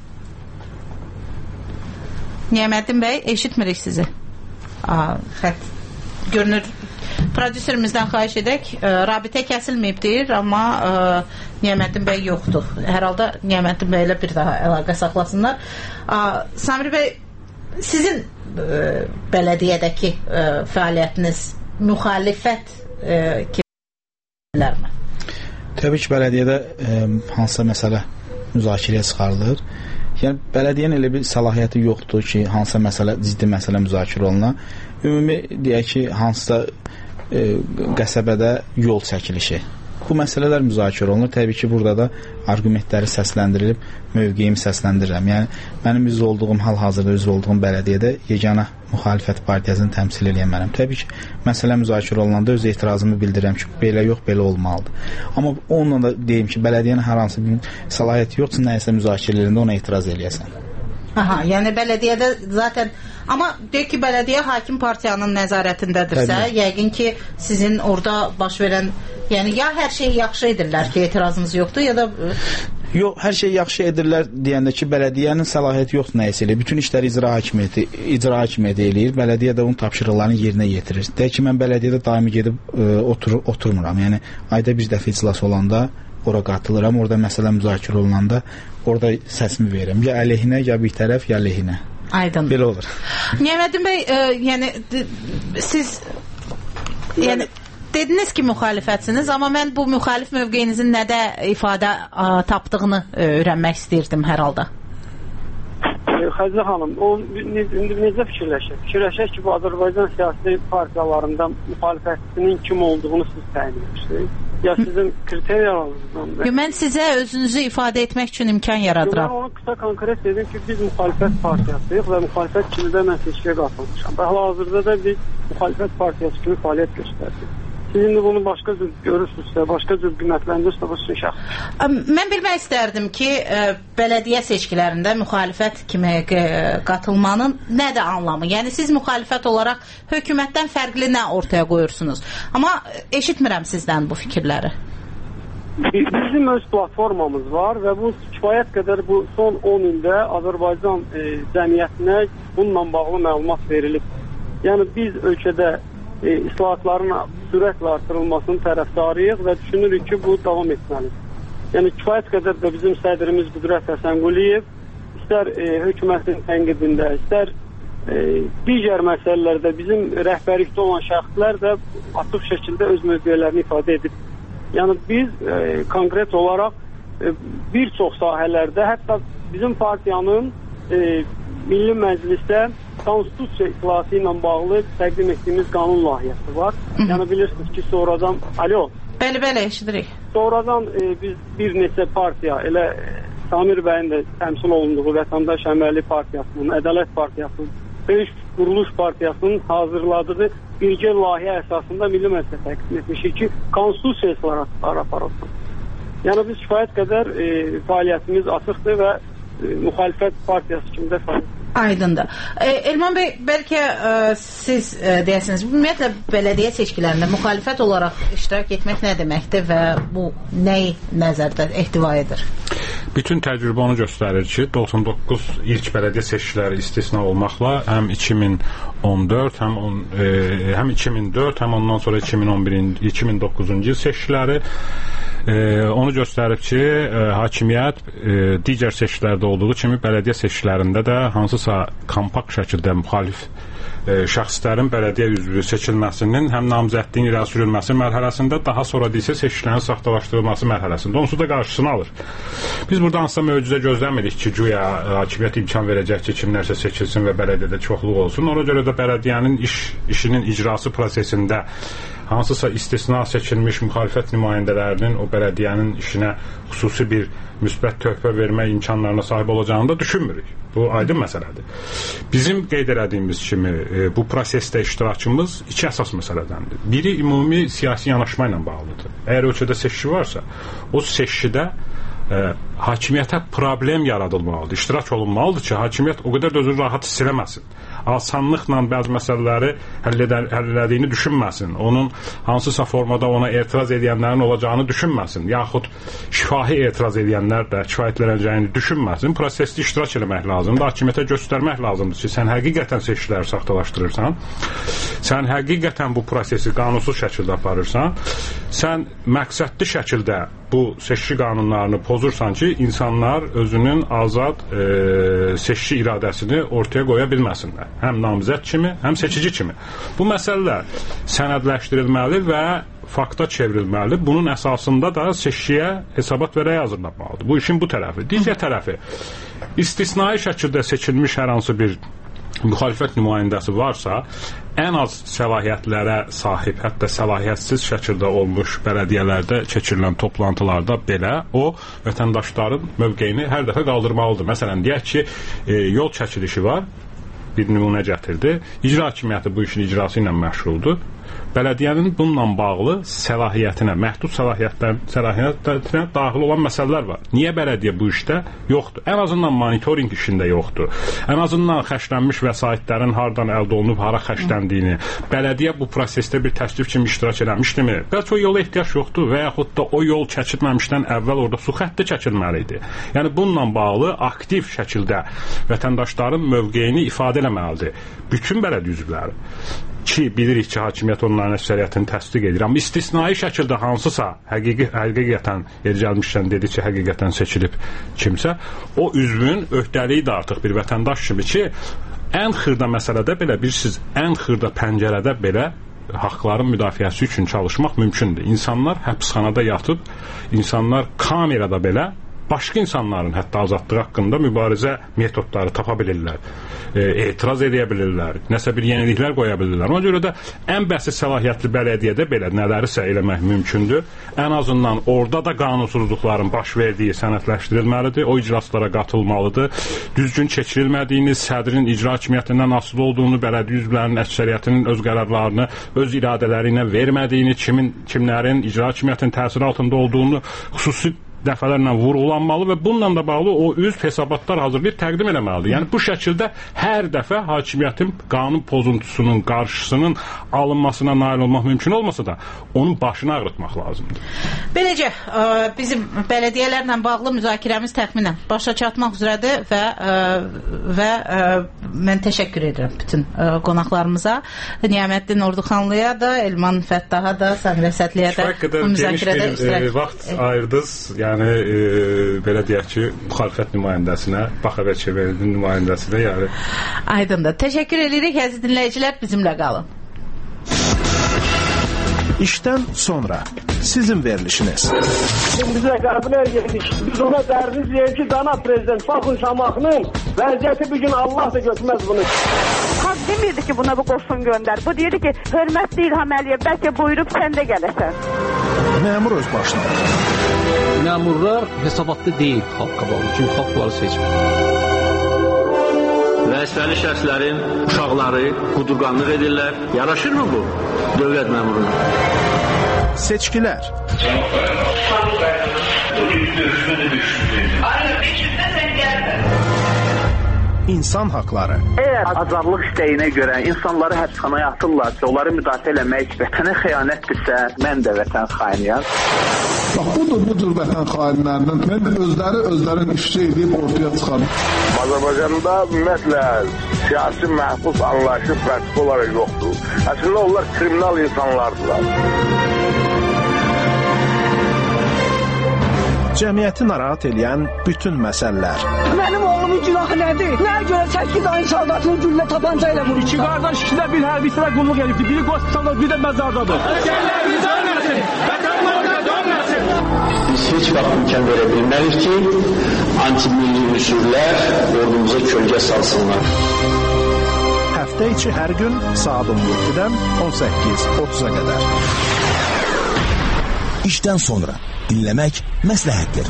Niyaməddin bəy, eşitmirik sizi. Aa, xət. Görünür, prodüserimizdən xahiş edək. E, rabitə kəsilməyib deyir, amma e, Niyaməddin bəy yoxdur. Hər halda Niyaməddin bəy ilə bir daha əlaqə saxlasınlar. Aa, Samir bəy, sizin e, bələdiyyədəki e, fəaliyyətiniz müxalifət e, kimlərmi? Təbii ki, bələdiyyədə e, hansısa məsələ müzakirəyə çıxarılır. Yəni, bələdiyyənin elə bir səlahiyyəti yoxdur ki, hansısa məsələ, ciddi məsələ müzakirə oluna. Ümumi, deyək ki, hansısa e, qəsəbədə yol çəkilişi. Bu məsələlər müzakirə olunur. Təbii ki, burada da argumentləri səsləndirilib, mövqeyimi səsləndirirəm. Yəni, mənim üzv olduğum, hal-hazırda üzv olduğum bələdiyyədə yeganə müxalifət partiyasını təmsil edən mənəm. Təbii ki, məsələ müzakirə olunanda öz etirazımı bildirirəm ki, belə yox, belə olmalıdır. Amma onunla da deyim ki, bələdiyyənin hər hansı bir səlahiyyəti yoxsa nəyisə müzakirələrində ona etiraz eləyəsən. Aha, yəni bələdiyyədə zaten, amma deyək ki, bələdiyyə hakim partiyanın nəzarətindədirsə, yəqin ki, sizin orada baş verən, yəni ya hər şey yaxşı edirlər ki, etirazınız yoxdur, ya da... Yox, hər şey yaxşı edirlər deyəndə ki, bələdiyyənin səlahiyyəti yoxdur nə isə eləyir. Bütün işləri icra hakimiyyəti, icra hakimiyyəti eləyir, bələdiyyə də onun tapşırıqlarını yerinə yetirir. Deyək ki, mən bələdiyyədə daimi gedib ə, otur, oturmuram. Yəni, ayda bir dəfə iclas olanda ora qatılıram, orada məsələ müzakirə olunanda orada səsimi verirəm. Ya əleyhinə, ya bir tərəf, ya lehinə. Aydın. Belə olur. Niyaməddin bəy, ə, yəni siz yəni dediniz ki, müxalifətsiniz, amma mən bu müxalif mövqeyinizin nədə ifadə ə, tapdığını ə, öyrənmək istəyirdim hər halda. Xəzrə xanım, o necə fikirləşir? Fikirləşir ki, bu Azərbaycan siyasi partiyalarında müxalifətçinin kim olduğunu siz təyin edirsiniz. Ya sizin kriteriyalarınızdan? Yo, mən sizə özünüzü ifadə etmək üçün imkan yaradıram. Yo, mən onu qısa konkret dedim ki, biz müxalifət partiyasıyıq və müxalifət kimdə mən seçkiyə qatılmışam. Və hal-hazırda da biz müxalifət partiyası kimi fəaliyyət göstərdik. Siz indi bunu başqa cür görürsünüzsə, başqa cür qiymətləndirirsiniz, bu sizin şəxs. Mən bilmək istərdim ki, bələdiyyə seçkilərində müxalifət kimi qatılmanın nədir anlamı? Yəni siz müxalifət olaraq hökumətdən fərqli nə ortaya qoyursunuz? Amma eşitmirəm sizdən bu fikirləri. Bizim öz platformamız var və bu kifayət qədər bu son on ildə Azərbaycan e, cəmiyyətinə bununla bağlı məlumat verilib. Yəni biz ölkədə E, islahatların sürətlə artırılmasının tərəfdarıyıq və düşünürük ki, bu davam etməlidir. Yəni kifayət qədər də bizim sədrimiz Qüdrət Həsənquliyev istər e, hökumətin tənqidində, istər e, digər məsələlərdə bizim rəhbərlikdə olan şəxslər də açıq şəkildə öz mövqelərini ifadə edib. Yəni biz e, konkret olaraq e, bir çox sahələrdə, hətta bizim partiyanın e, Milli Məclisdə konstitusiya islahatı ilə bağlı təqdim etdiyimiz qanun layihəsi var. Yəni bilirsiniz ki, sonradan alo. Bəli, bəli, eşidirik. Sonradan e, biz bir neçə partiya, elə e, Samir bəyin də təmsil olunduğu Vətəndaş Əməlli Partiyasının, Ədalət Partiyasının, Böyük Quruluş Partiyasının hazırladığı birgə layihə əsasında Milli Məclisə təqdim etmişik ki, konstitusiya islahatları aparılsın. Yəni biz kifayət qədər e, fəaliyyətimiz açıqdır və e, müxalifət partiyası kimi də fəaliyyət. Aydındır. E, Elman bəy, bəlkə e, siz e, deyəsiniz, ümumiyyətlə bələdiyyə seçkilərində müxalifət olaraq iştirak etmək nə deməkdir və bu nəyi nəzərdə ehtiva edir? Bütün təcrübə onu göstərir ki, doxsan doqquz ilk bələdiyyə seçkiləri istisna olmaqla həm iki min on dörd, həm, on, e, həm iki min dörd, həm ondan sonra iki min on bir, iki min doqquzuncu il seçkiləri e, onu göstərib ki, e, hakimiyyət e, digər seçkilərdə olduğu kimi bələdiyyə seçkilərində də hansısa kompakt şəkildə müxalif e, şəxslərin bələdiyyə üzvü seçilməsinin həm namizədliyin irəli sürülməsi mərhələsində, daha sonra isə seçkilərin saxtalaşdırılması mərhələsində onsuz da qarşısını alır. Biz burada hansısa möcüzə gözləmirik ki, güya hakimiyyət imkan verəcək ki, kimlərsə seçilsin və bələdiyyədə çoxluq olsun. Ona görə də bələdiyyənin iş, işinin icrası prosesində hansısa istisna seçilmiş müxalifət nümayəndələrinin o bələdiyyənin işinə xüsusi bir müsbət töhfə vermə imkanlarına sahib olacağını da düşünmürük. Bu aydın məsələdir. Bizim qeyd elədiyimiz kimi e, bu prosesdə iştirakımız iki əsas məsələdəndir. Biri ümumi siyasi yanaşma ilə bağlıdır. Əgər ölkədə seçki varsa, o seçkidə e, hakimiyyətə problem yaradılmalıdır, iştirak olunmalıdır ki, hakimiyyət o qədər də özünü rahat hiss eləməsin. Asanlıqla bəzi məsələləri həll, edən, həll elədiyini düşünməsin. Onun hansısa formada ona etiraz edənlərin olacağını düşünməsin. Yaxud şifahi etiraz edənlər də kifayətlənəcəyini düşünməsin. Prosesdə iştirak eləmək lazımdır. Hakimiyyətə göstərmək lazımdır ki, sən həqiqətən seçkiləri saxtalaşdırırsan, sən həqiqətən bu prosesi qanunsuz şəkildə aparırsan, sən məqsədli şəkildə bu seçki qanunlarını pozursan ki, insanlar özünün azad e, seçki iradəsini ortaya qoya bilməsinlər. Həm namizəd kimi, həm seçici kimi. Bu məsələlər sənədləşdirilməli və fakta çevrilməli. Bunun əsasında da seçkiyə hesabat verəyə hazırlanmalıdır. Bu işin bu tərəfi. Digər tərəfi, istisnai şəkildə seçilmiş hər hansı bir müxalifət nümayəndəsi varsa, ən az səlahiyyətlərə sahib, hətta səlahiyyətsiz şəkildə olmuş bələdiyyələrdə keçirilən toplantılarda belə o vətəndaşların mövqeyini hər dəfə qaldırmalıdır. Məsələn, deyək ki, e, yol çəkilişi var. bir nümunə gətirdi. İcra hakimiyyəti bu işin icrası ilə məşğuldur. Bələdiyyənin bununla bağlı səlahiyyətinə, məhdud səlahiyyətlərin səlahiyyətinə daxil olan məsələlər var. Niyə bələdiyyə bu işdə yoxdur? Ən azından monitorinq işində yoxdur. Ən azından xərclənmiş vəsaitlərin hardan əldə olunub, hara xərcləndiyini, bələdiyyə bu prosesdə bir təklif kimi iştirak eləmişdimi? Bəlkə o yola ehtiyac yoxdur və yaxud da o yol çəkilməmişdən əvvəl orada su xətti çəkilməli idi. Yəni bununla bağlı aktiv şəkildə vətəndaşların mövqeyini ifadə eləməlidir. Bütün bələdiyyə üzvləri ki, bilirik ki, hakimiyyət onların əksəriyyətini təsdiq edir. Amma istisnai şəkildə hansısa həqiqi, həqiqətən yer gəlmişdən dedi ki, həqiqətən seçilib kimsə, o üzvün öhdəliyi də artıq bir vətəndaş kimi ki, ən xırda məsələdə belə, bilirsiniz, ən xırda pəncərədə belə haqların müdafiəsi üçün çalışmaq mümkündür. İnsanlar həbsxanada yatıb, insanlar kamerada belə başqa insanların hətta azadlığı haqqında mübarizə metodları tapa bilirlər, e, etiraz edə bilirlər, nəsə bir yeniliklər qoya bilirlər. Ona görə də ən bəsit səlahiyyətli bələdiyyədə belə nələrisə eləmək mümkündür. Ən azından orada da qanunsuzluqların baş verdiyi sənədləşdirilməlidir, o iclaslara qatılmalıdır. Düzgün keçirilmədiyini, sədrin icra hakimiyyətindən asılı olduğunu, bələdiyyə üzvlərinin əksəriyyətinin öz qərarlarını öz iradələri ilə vermədiyini, kimin kimlərin icra hakimiyyətinin təsiri altında olduğunu xüsusi dəfələrlə vurğulanmalı və bununla da bağlı o üzv hesabatlar hazırlayıb təqdim eləməlidir. Yəni bu şəkildə hər dəfə hakimiyyətin qanun pozuntusunun qarşısının alınmasına nail olmaq mümkün olmasa da onun başını ağrıtmaq lazımdır. Beləcə bizim bələdiyyələrlə bağlı müzakirəmiz təxminən başa çatmaq üzrədir və və mən təşəkkür edirəm bütün qonaqlarımıza, Niyaməddin Orduxanlıya da, Elman Fəttaha da, Səmirə Sətliyə də bu müzakirədə iştirak vaxt ayırdınız. Yəni Yəni, e, belə deyək ki, müxalifət nümayəndəsinə, Baxavər Çevrinin nümayəndəsinə, yəni... Aydındır. Təşəkkür edirik, əziz dinləyicilər, bizimlə qalın. İşdən sonra sizin verilişiniz. Şimdi bizə qəbilər yedik. Biz ona dərdiz deyək ki, cənab prezident, baxın Şamaxının vəziyyəti bir gün Allah da götürməz bunu. Xalq demirdi ki, buna bu qoşun göndər. Bu deyirdi ki, hörmətli İlham Əliyev, bəlkə buyurub sən də gələsən. Məmur öz başına. Məmurlar hesabatlı deyil xalq qabalı, çünki xalq bunları seçmir. Vəzifəli şəxslərin uşaqları qudurqanlıq edirlər. Yaraşır mı bu dövlət məmuruna? Seçkilər. İnsan haqları. Əgər azadlıq istəyinə görə insanları həbsxanaya atırlarsa, onları müdafiə eləmək vətənə xəyanətdirsə, mən də vətən xainiyəm. Bax, budur, budur vətən xainlərinin. Mən özləri özlərin işçi edib ortaya çıxarım. Azərbaycanda ümumiyyətlə siyasi məhbus anlayışı pratik olaraq yoxdur. Əslində onlar kriminal insanlardılar. Cəmiyyəti narahat edən bütün məsələlər. Mənim oğlumun günahı nədir? Nəyə görə səkkiz ayın soldatını güllə tapanca ilə vurur? İki qardaş ikisi də bir hərbiçilə qulluq edibdir. Biri qospitalda, biri də məzardadır. Əsgərlərimiz ölməsin, vətənlərimiz ölməsin. Biz heç vaxt imkan verə bilmərik ki, antimilli üsullər ordumuza kölgə salsınlar. Həftə içi hər gün saat on yeddidən on səkkiz otuz'a qədər. İşdən sonra dinləmək məsləhətdir.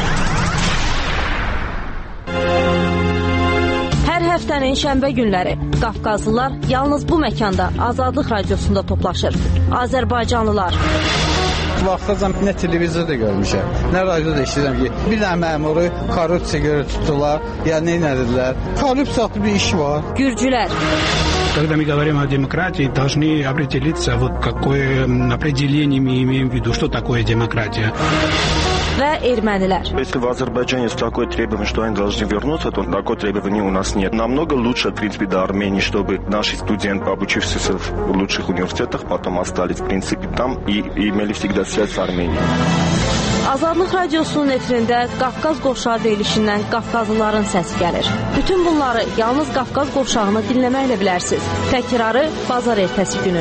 Hər həftənin şənbə günləri Qafqazlılar yalnız bu məkanda Azadlıq Radiosunda toplaşır. Azərbaycanlılar. Vaxtacan nə televizorda görmüşəm, nə radioda eşidirəm ki, bir dənə məmuru korrupsiya görə tutdular, ya nə edilər? Korrupsiyalı bir iş var. Gürcülər. Когда мы говорим о демократии, должны определиться, вот какое определение мы имеем в виду, что такое демократия. Və ermənilər. Если в Азербайджане есть такое требование, что они должны вернуться, то такое требование у нас нет. Намного лучше, в принципе, до Армении, чтобы наши студенты, обучившиеся в лучших университетах, потом остались, в принципе, там и, и имели всегда связь с Арменией. Azadlıq Radiosunun efirində Qafqaz qovşağı deyilişindən Qafqazlıların səsi gəlir. Bütün bunları yalnız Qafqaz qovşağını dinləməklə bilərsiniz. Təkrarı bazar ertəsi günü.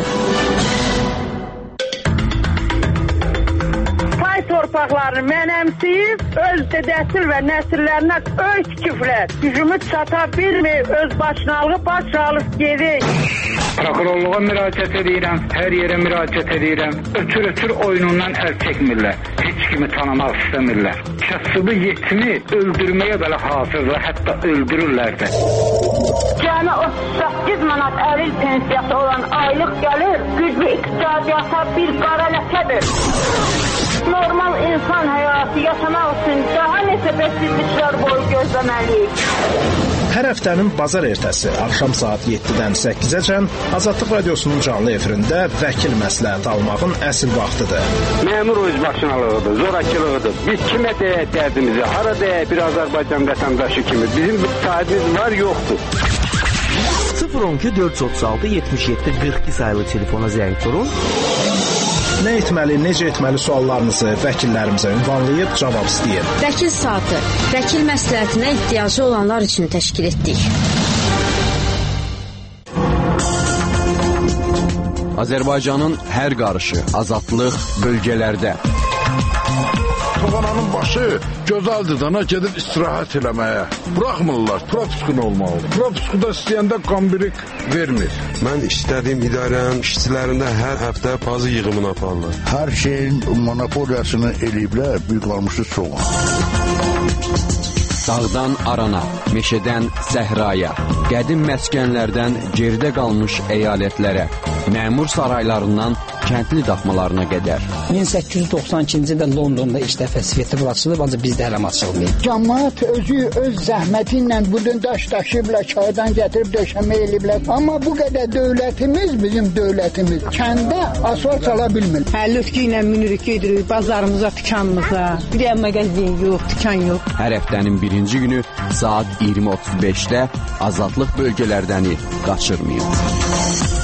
Pay torpaqlarını mənəmsiyib, öz dədəsil və nəsillərinə öz küfrət. Gücümüz çata bilmir, öz başınalığı baş alıb gedir. Prokurorluğa müraciət edirəm, hər yerə müraciət edirəm. Ötür-ötür oyunundan əl çəkmirlər. Heç kimi tanımaq istəmirlər. Kasıbı yetimi öldürməyə belə hazırlar, hətta öldürürlər də. Cəmi otuz səkkiz manat əlil pensiyası olan aylıq gəlir, güclü iqtisadiyyata bir qara ləkədir. Normal insan həyatı yaşamaq üçün daha neçə bəsizliklər boyu gözləməliyik. Hər həftənin bazar ertəsi axşam saat yeddidən səkkizəcən Azadlıq Radiosunun canlı efirində vəkil məsləhəti almağın əsl vaxtıdır. Məmur özbaşınalığıdır, zorakılığıdır. Biz kimə deyək dərdimizi, hara deyək bir Azərbaycan vətəndaşı kimi. Bizim sahibimiz var, yoxdur. sıfır on iki dörd yüz otuz altı yetmiş yeddi qırx iki sayılı telefona zəng vurun. Nə etməli, necə etməli suallarınızı vəkillərimizə ünvanlayıb cavab istəyin. Vəkil saatı, vəkil məsləhətinə ehtiyacı olanlar üçün təşkil etdik. Azərbaycanın hər qarışı, azadlıq bölgələrdə. Toğananın başı gözəldir dana gedib istirahət eləməyə. Buraxmırlar, propiskun olmalıdır. Propuskuda istəyəndə qambirik vermir. Mən işlədiyim idarənin işçilərində hər həftə bazı yığımını aparırlar. Hər şeyin monopoliyasını eləyiblər, bir qalmışı çox. Dağdan arana, meşədən səhraya, qədim məskənlərdən geridə qalmış əyalətlərə, məmur saraylarından kəndli daxmalarına qədər. min səkkiz yüz doxsan ikinci ildə Londonda ilk dəfə festival açılıb, ancaq bizdə hələ açılmayıb. Cəmaət özü öz zəhməti ilə budun daş daşıyıblar, çaydan gətirib döşəmə eləyiblər. Amma bu qədər dövlətimiz, bizim dövlətimiz kəndə asfalt çala bilmir. Həllütkü ilə minirik, gedirik bazarımıza, dükanımıza. Bir yer mağazin yox, dükan yox. Hər həftənin birinci günü saat iyirmi otuz beşdə Azadlıq bölgələrdəni qaçırmayın.